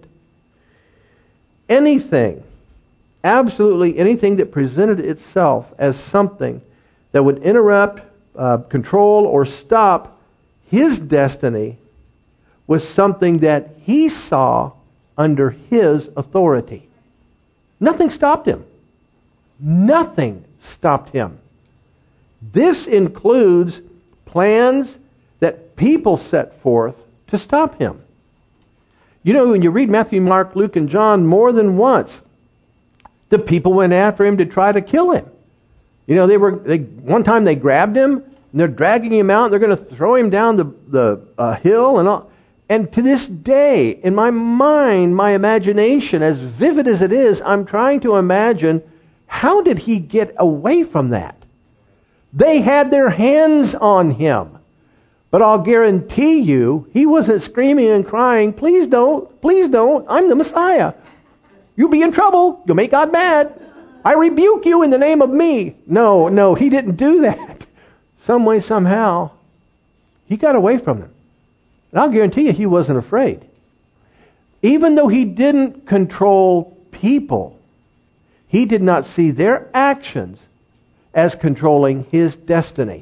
Anything, absolutely anything that presented itself as something that would interrupt, uh, control, or stop his destiny was something that he saw under his authority. Nothing stopped him. Nothing stopped him. This includes plans that people set forth to stop him. You know, when you read Matthew, Mark, Luke, and John more than once, the people went after him to try to kill him. You know, they were they one time they grabbed him and they're dragging him out. And they're going to throw him down the the uh, hill and all. And to this day, in my mind, my imagination, as vivid as it is, I'm trying to imagine, how did he get away from that? They had their hands on him. But I'll guarantee you, he wasn't screaming and crying, please don't, please don't, I'm the Messiah. You'll be in trouble. You'll make God mad. I rebuke you in the name of me. No, no, he didn't do that. Some way, somehow, he got away from them. And I'll guarantee you he wasn't afraid. Even though he didn't control people, he did not see their actions as controlling his destiny.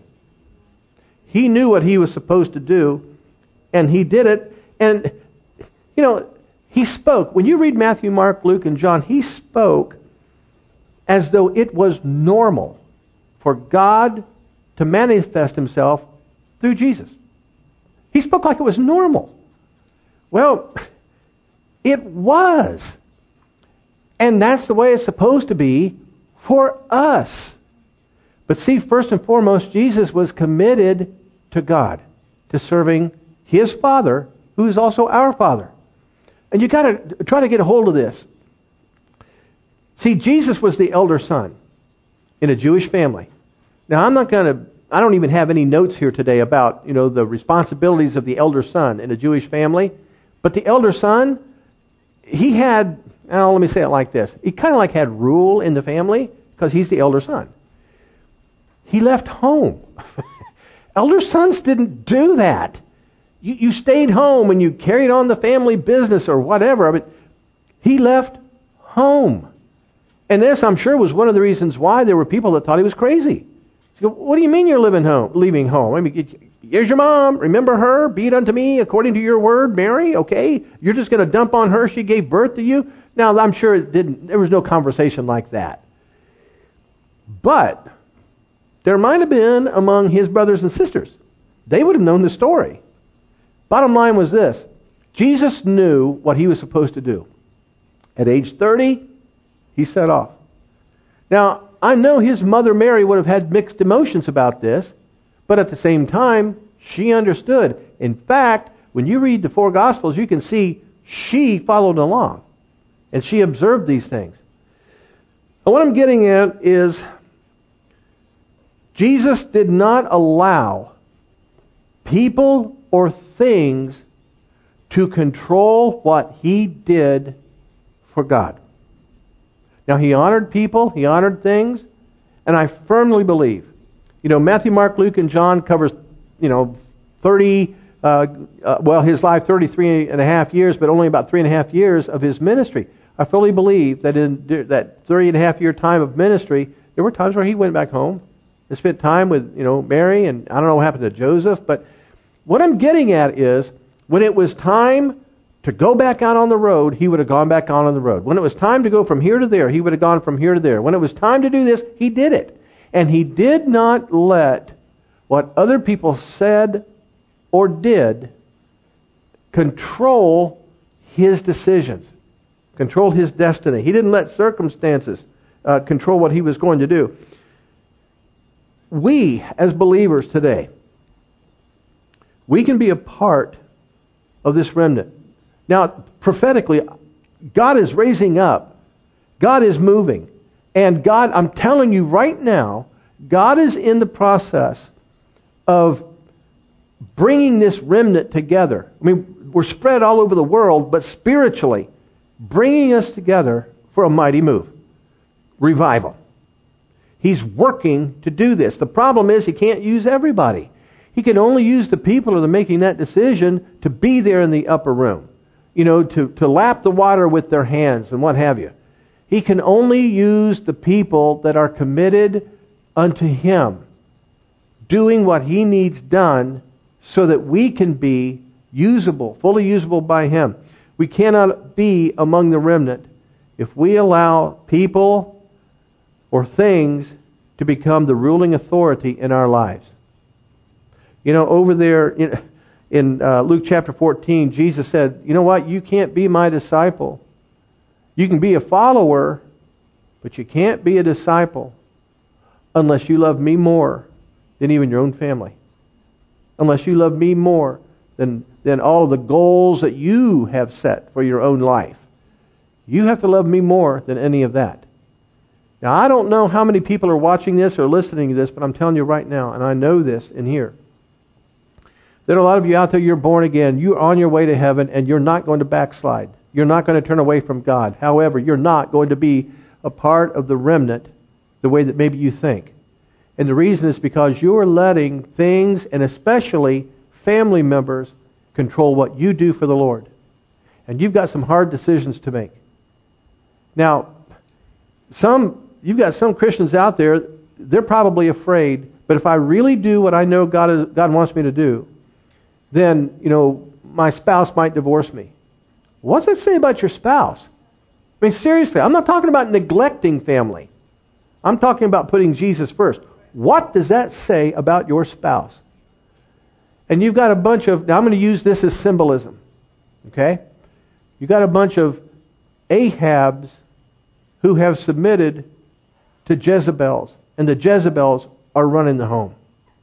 He knew what he was supposed to do, and he did it. And, you know, he spoke. When you read Matthew, Mark, Luke, and John, he spoke as though it was normal for God to manifest himself through Jesus. He spoke like it was normal. Well, it was. And that's the way it's supposed to be for us. But see, first and foremost, Jesus was committed to God, to serving his Father, who is also our Father. And you got to try to get a hold of this. See, Jesus was the elder son in a Jewish family. Now, I'm not going to, I don't even have any notes here today about, you know, the responsibilities of the elder son in a Jewish family. But the elder son, he had, oh, let me say it like this. He kind of like had rule in the family because he's the elder son. He left home. Elder sons didn't do that. You, you stayed home and you carried on the family business or whatever. I mean, he left home. And this, I'm sure, was one of the reasons why there were people that thought he was crazy. So, what do you mean you're living home, leaving home? I mean, here's your mom. Remember her? Be it unto me according to your word, Mary. Okay, you're just going to dump on her. She gave birth to you. Now, I'm sure it didn't. There was no conversation like that. But there might have been among his brothers and sisters. They would have known the story. Bottom line was this: Jesus knew what he was supposed to do. At age thirty, he set off. Now, I know his mother Mary would have had mixed emotions about this, but at the same time, she understood. In fact, when you read the four Gospels, you can see she followed along, and she observed these things. And what I'm getting at is, Jesus did not allow people or things to control what he did for God. Now, he honored people, he honored things, and I firmly believe, you know, Matthew, Mark, Luke, and John covers, you know, thirty, uh, uh, well, his life, thirty-three and a half years, but only about three and a half years of his ministry. I fully believe that in that thirty and a half year time of ministry, there were times where he went back home and spent time with, you know, Mary, and I don't know what happened to Joseph, but what I'm getting at is, when it was time to go back out on the road, he would have gone back out on the road. When it was time to go from here to there, he would have gone from here to there. When it was time to do this, he did it. And he did not let what other people said or did control his decisions, control his destiny. He didn't let circumstances uh, control what he was going to do. We, as believers today, we can be a part of this remnant. Now, prophetically, God is raising up. God is moving. And God, I'm telling you right now, God is in the process of bringing this remnant together. I mean, we're spread all over the world, but spiritually, bringing us together for a mighty move. Revival. He's working to do this. The problem is he can't use everybody. He can only use the people that are making that decision to be there in the upper room. You know, to, to lap the water with their hands and what have you. He can only use the people that are committed unto him, doing what he needs done so that we can be usable, fully usable by him. We cannot be among the remnant if we allow people or things to become the ruling authority in our lives. You know, over there in, in uh, Luke chapter fourteen, Jesus said, you know what, you can't be my disciple. You can be a follower, but you can't be a disciple unless you love me more than even your own family. Unless you love me more than, than all of the goals that you have set for your own life. You have to love me more than any of that. Now, I don't know how many people are watching this or listening to this, but I'm telling you right now, and I know this in here, there are a lot of you out there, you're born again, you're on your way to heaven, and you're not going to backslide. You're not going to turn away from God. However, you're not going to be a part of the remnant the way that maybe you think. And the reason is because you're letting things, and especially family members, control what you do for the Lord. And you've got some hard decisions to make. Now, some you've got some Christians out there, they're probably afraid, but if I really do what I know God is, God wants me to do, then, you know, my spouse might divorce me. What's that say about your spouse? I mean, seriously, I'm not talking about neglecting family. I'm talking about putting Jesus first. What does that say about your spouse? And you've got a bunch of, now I'm going to use this as symbolism, okay? You've got a bunch of Ahabs who have submitted to Jezebels, and the Jezebels are running the home.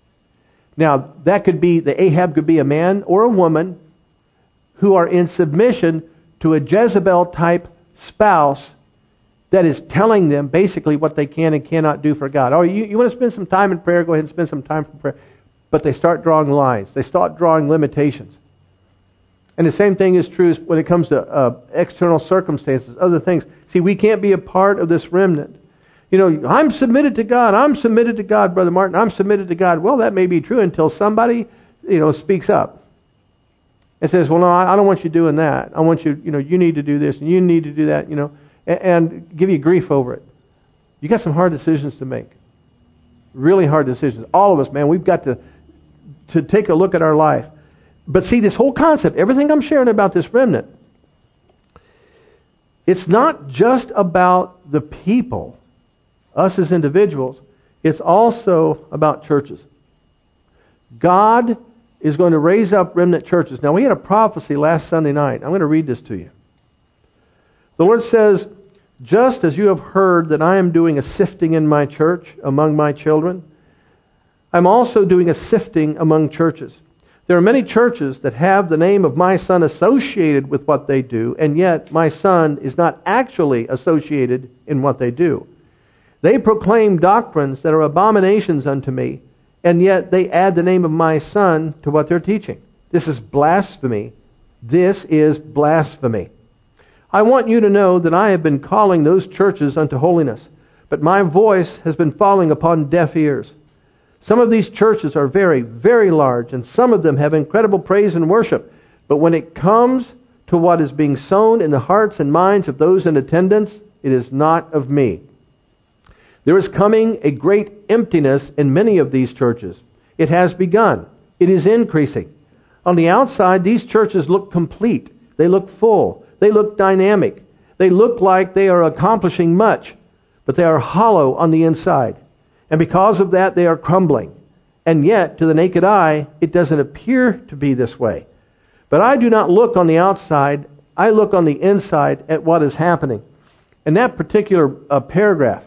Now, that could be, the Ahab could be a man or a woman who are in submission to a Jezebel-type spouse that is telling them basically what they can and cannot do for God. Oh, you, you want to spend some time in prayer? Go ahead and spend some time in prayer. But they start drawing lines. They start drawing limitations. And the same thing is true when it comes to uh, external circumstances, other things. See, we can't be a part of this remnant. You know, I'm submitted to God. I'm submitted to God, Brother Martin. I'm submitted to God. Well, that may be true until somebody, you know, speaks up and says, well, no, I don't want you doing that. I want you, you know, you need to do this and you need to do that, you know, and, and give you grief over it. You got some hard decisions to make. Really hard decisions. All of us, man, we've got to, to take a look at our life. But see, this whole concept, everything I'm sharing about this remnant, it's not just about the people, us as individuals. It's also about churches. God is going to raise up remnant churches. Now, we had a prophecy last Sunday night. I'm going to read this to you. The Lord says, just as you have heard that I am doing a sifting in my church among my children, I'm also doing a sifting among churches. There are many churches that have the name of my Son associated with what they do, and yet my Son is not actually associated in what they do. They proclaim doctrines that are abominations unto me, and yet they add the name of my Son to what they're teaching. This is blasphemy. This is blasphemy. I want you to know that I have been calling those churches unto holiness, but my voice has been falling upon deaf ears. Some of these churches are very, very large, and some of them have incredible praise and worship. But when it comes to what is being sown in the hearts and minds of those in attendance, it is not of me. There is coming a great emptiness in many of these churches. It has begun. It is increasing. On the outside, these churches look complete. They look full. They look dynamic. They look like they are accomplishing much, but they are hollow on the inside. And because of that, they are crumbling. And yet, to the naked eye, it doesn't appear to be this way. But I do not look on the outside. I look on the inside at what is happening. In that particular uh, paragraph,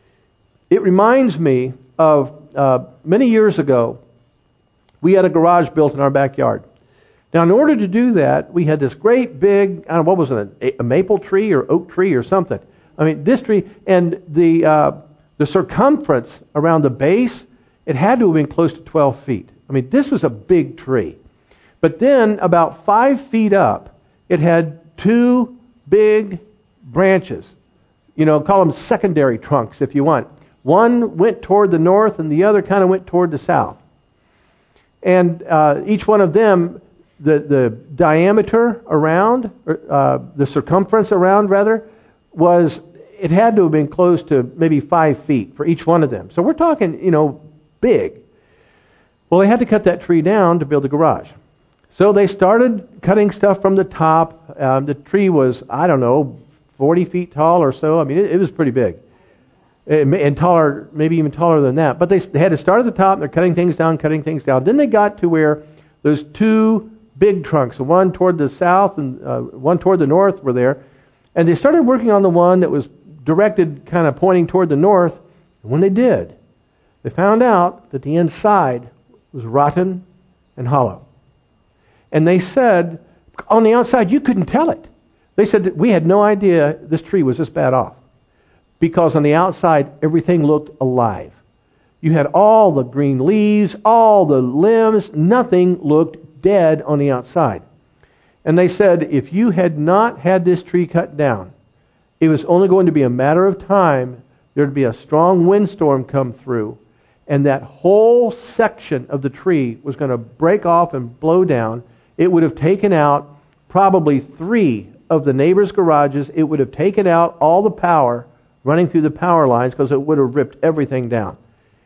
it reminds me of uh, many years ago, we had a garage built in our backyard. Now, in order to do that, we had this great big, I don't know, what was it, a, a maple tree or oak tree or something. I mean, this tree, and the... Uh, The circumference around the base, it had to have been close to twelve feet. I mean, this was a big tree. But then, about five feet up, it had two big branches. You know, call them secondary trunks if you want. One went toward the north and the other kind of went toward the south. And uh, each one of them, the, the diameter around, or, uh, the circumference around rather, was... it had to have been close to maybe five feet for each one of them. So we're talking, you know, big. Well, they had to cut that tree down to build a garage. So they started cutting stuff from the top. Um, the tree was, I don't know, forty feet tall or so. I mean, it, it was pretty big. It, and taller, maybe even taller than that. But they, they had to start at the top. They're cutting things down, cutting things down. Then they got to where those two big trunks, one toward the south and uh, one toward the north were there. And they started working on the one that was directed kind of pointing toward the north. And when they did, they found out that the inside was rotten and hollow. And they said, on the outside, you couldn't tell it. They said that we had no idea this tree was this bad off. Because on the outside, everything looked alive. You had all the green leaves, all the limbs, nothing looked dead on the outside. And they said, if you had not had this tree cut down, it was only going to be a matter of time. There would be a strong windstorm come through, and that whole section of the tree was going to break off and blow down. It would have taken out probably three of the neighbors' garages. It would have taken out all the power running through the power lines because it would have ripped everything down.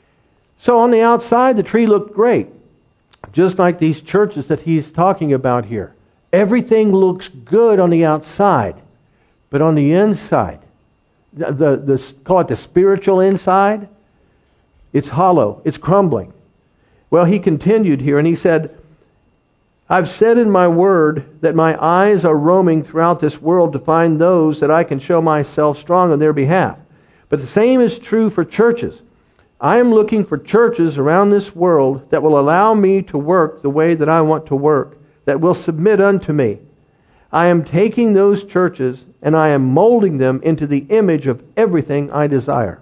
So on the outside, the tree looked great, just like these churches that he's talking about here. Everything looks good on the outside, but on the inside, the, the, the call it the spiritual inside, it's hollow, it's crumbling. Well, he continued here and he said, I've said in my word that my eyes are roaming throughout this world to find those that I can show myself strong on their behalf. But the same is true for churches. I am looking for churches around this world that will allow me to work the way that I want to work, that will submit unto me. I am taking those churches and I am molding them into the image of everything I desire.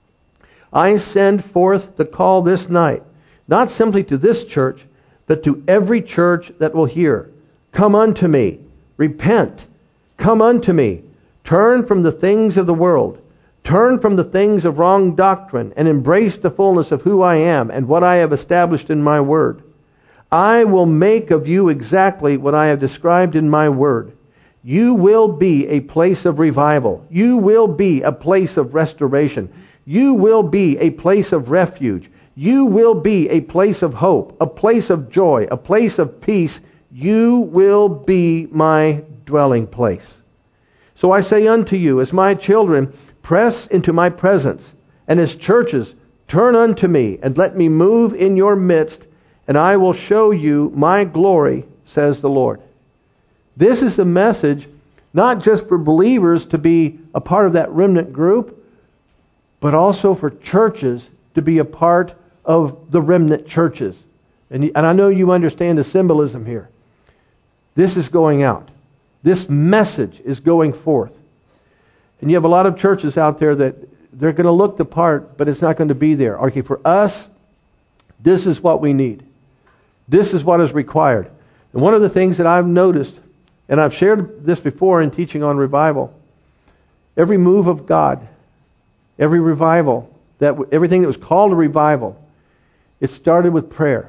I send forth the call this night, not simply to this church, but to every church that will hear. Come unto me, repent, come unto me, turn from the things of the world, turn from the things of wrong doctrine, and embrace the fullness of who I am and what I have established in my word. I will make of you exactly what I have described in my word. You will be a place of revival. You will be a place of restoration. You will be a place of refuge. You will be a place of hope, a place of joy, a place of peace. You will be my dwelling place. So I say unto you, as my children, press into my presence, and as churches, turn unto me, and let me move in your midst, and I will show you my glory, says the Lord. This is the message, not just for believers to be a part of that remnant group, but also for churches to be a part of the remnant churches. And, and I know you understand the symbolism here. This is going out. This message is going forth. And you have a lot of churches out there that they're going to look the part, but it's not going to be there. Okay, for us, this is what we need. This is what is required. And one of the things that I've noticed, and I've shared this before in teaching on revival, every move of God, every revival, that everything that was called a revival, it started with prayer.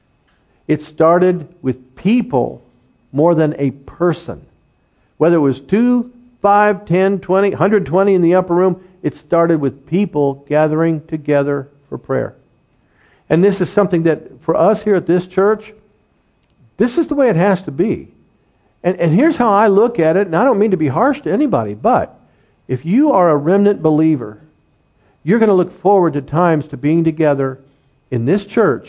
It started with people more than a person. Whether it was two, five, ten, twenty, one hundred twenty in the upper room, it started with people gathering together for prayer. And this is something that for us here at this church, this is the way it has to be. And, and here's how I look at it, and I don't mean to be harsh to anybody, but if you are a remnant believer, you're going to look forward to times to being together in this church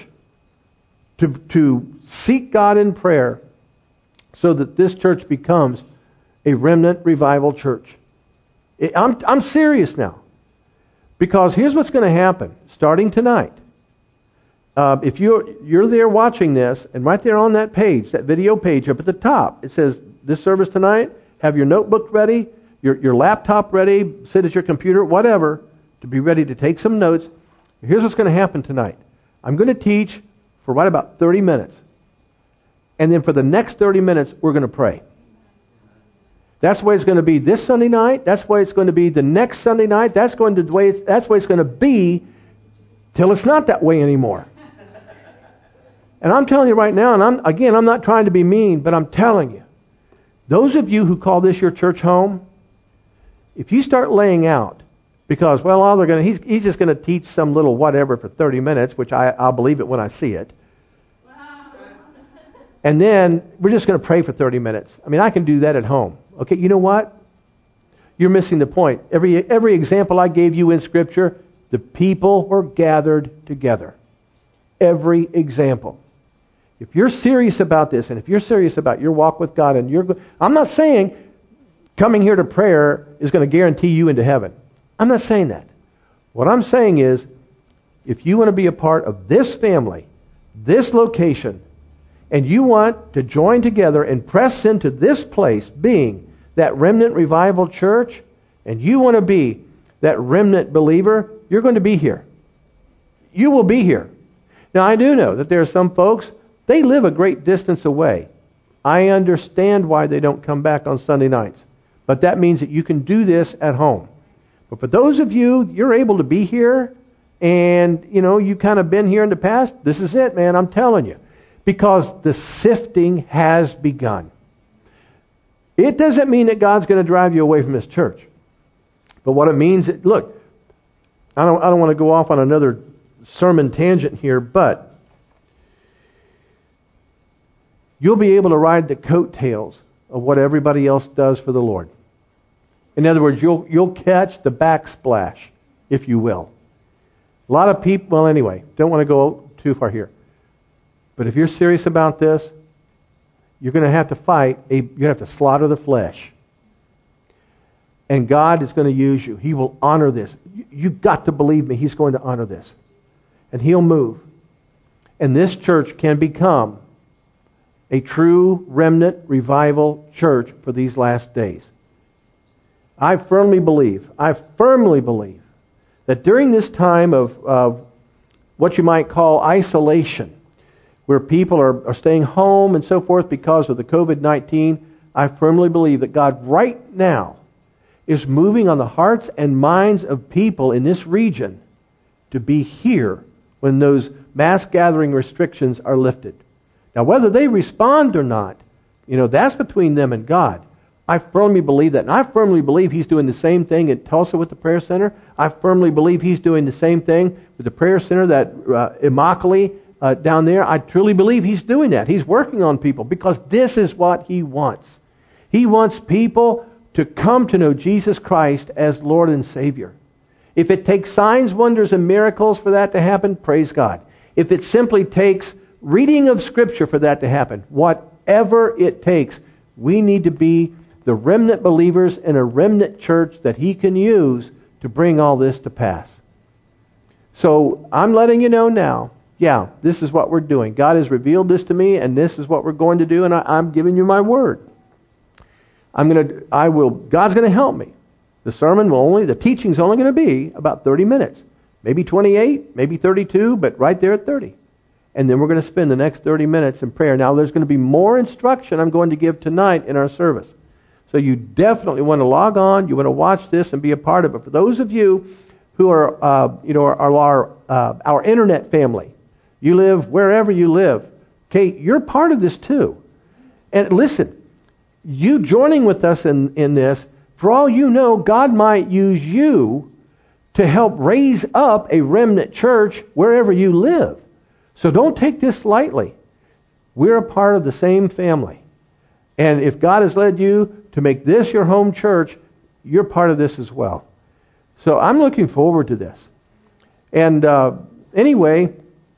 to, to seek God in prayer so that this church becomes a remnant revival church. It, I'm, I'm serious now. Because here's what's going to happen starting tonight. Uh, if you're, you're there watching this, and right there on that page, that video page up at the top, it says, this service tonight, have your notebook ready, your, your laptop ready, sit at your computer, whatever, to be ready to take some notes. Here's what's going to happen tonight. I'm going to teach for right about thirty minutes. And then for the next thirty minutes, we're going to pray. That's the way it's going to be this Sunday night. That's the way it's going to be the next Sunday night. That's going to the way it's, that's the way it's going to be till it's not that way anymore. And I'm telling you right now, and I'm again, I'm not trying to be mean, but I'm telling you, those of you who call this your church home, if you start laying out, because, well, all they're going to, he's, he's just going to teach some little whatever for thirty minutes, which I, I'll believe it when I see it. And then we're just going to pray for thirty minutes. I mean, I can do that at home. Okay, you know what? You're missing the point. Every, every example I gave you in Scripture, the people were gathered together. Every example. If you're serious about this, and if you're serious about your walk with God, and you're, I'm not saying coming here to prayer is going to guarantee you into heaven. I'm not saying that. What I'm saying is, if you want to be a part of this family, this location, and you want to join together and press into this place, being that remnant revival church, and you want to be that remnant believer, you're going to be here. You will be here. Now, I do know that there are some folks, they live a great distance away. I understand why they don't come back on Sunday nights. But that means that you can do this at home. But for those of you, you're able to be here, and, you know, you've kind of been here in the past, this is it, man, I'm telling you. Because the sifting has begun. It doesn't mean that God's going to drive you away from this church. But what it means, is, look, I don't, I don't want to go off on another sermon tangent here, but you'll be able to ride the coattails of what everybody else does for the Lord. In other words, you'll you'll catch the backsplash, if you will. A lot of people, well anyway, don't want to go too far here. But if you're serious about this, you're going to have to fight, a, you're going to have to slaughter the flesh. And God is going to use you. He will honor this. You, you've got to believe me, He's going to honor this. And He'll move. And this church can become a true remnant revival church for these last days. I firmly believe, I firmly believe that during this time of, of what you might call isolation, where people are, are staying home and so forth because of the covid nineteen, I firmly believe that God right now is moving on the hearts and minds of people in this region to be here when those mass gathering restrictions are lifted. Now, whether they respond or not, you know, that's between them and God. I firmly believe that. And I firmly believe He's doing the same thing at Tulsa with the prayer center. I firmly believe He's doing the same thing with the prayer center that uh, Immokalee uh, down there. I truly believe He's doing that. He's working on people because this is what He wants. He wants people to come to know Jesus Christ as Lord and Savior. If it takes signs, wonders, and miracles for that to happen, praise God. If it simply takes reading of Scripture for that to happen, whatever it takes, we need to be the remnant believers in a remnant church that He can use to bring all this to pass. So I'm letting you know now, yeah, this is what we're doing. God has revealed this to me, and this is what we're going to do, and I, I'm giving you my word. I'm going to, I will, God's going to help me. The sermon will only, the teaching's only going to be about thirty minutes. Maybe twenty-eight, maybe thirty-two, but right there at thirty. And then we're going to spend the next thirty minutes in prayer. Now, there's going to be more instruction I'm going to give tonight in our service. So you definitely want to log on, you want to watch this and be a part of it. For those of you who are, uh, you know, are our, uh, our internet family, you live wherever you live, okay, you're part of this too. And listen, you joining with us in, in this, for all you know, God might use you to help raise up a remnant church wherever you live. So don't take this lightly. We're a part of the same family. And if God has led you to make this your home church, you're part of this as well. So I'm looking forward to this. And uh, anyway,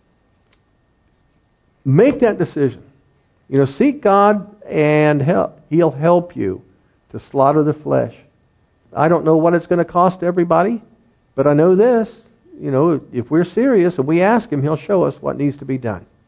make that decision. You know, seek God and help. He'll help you to slaughter the flesh. I don't know what it's going to cost everybody, but I know this. You know, if we're serious and we ask Him, He'll show us what needs to be done.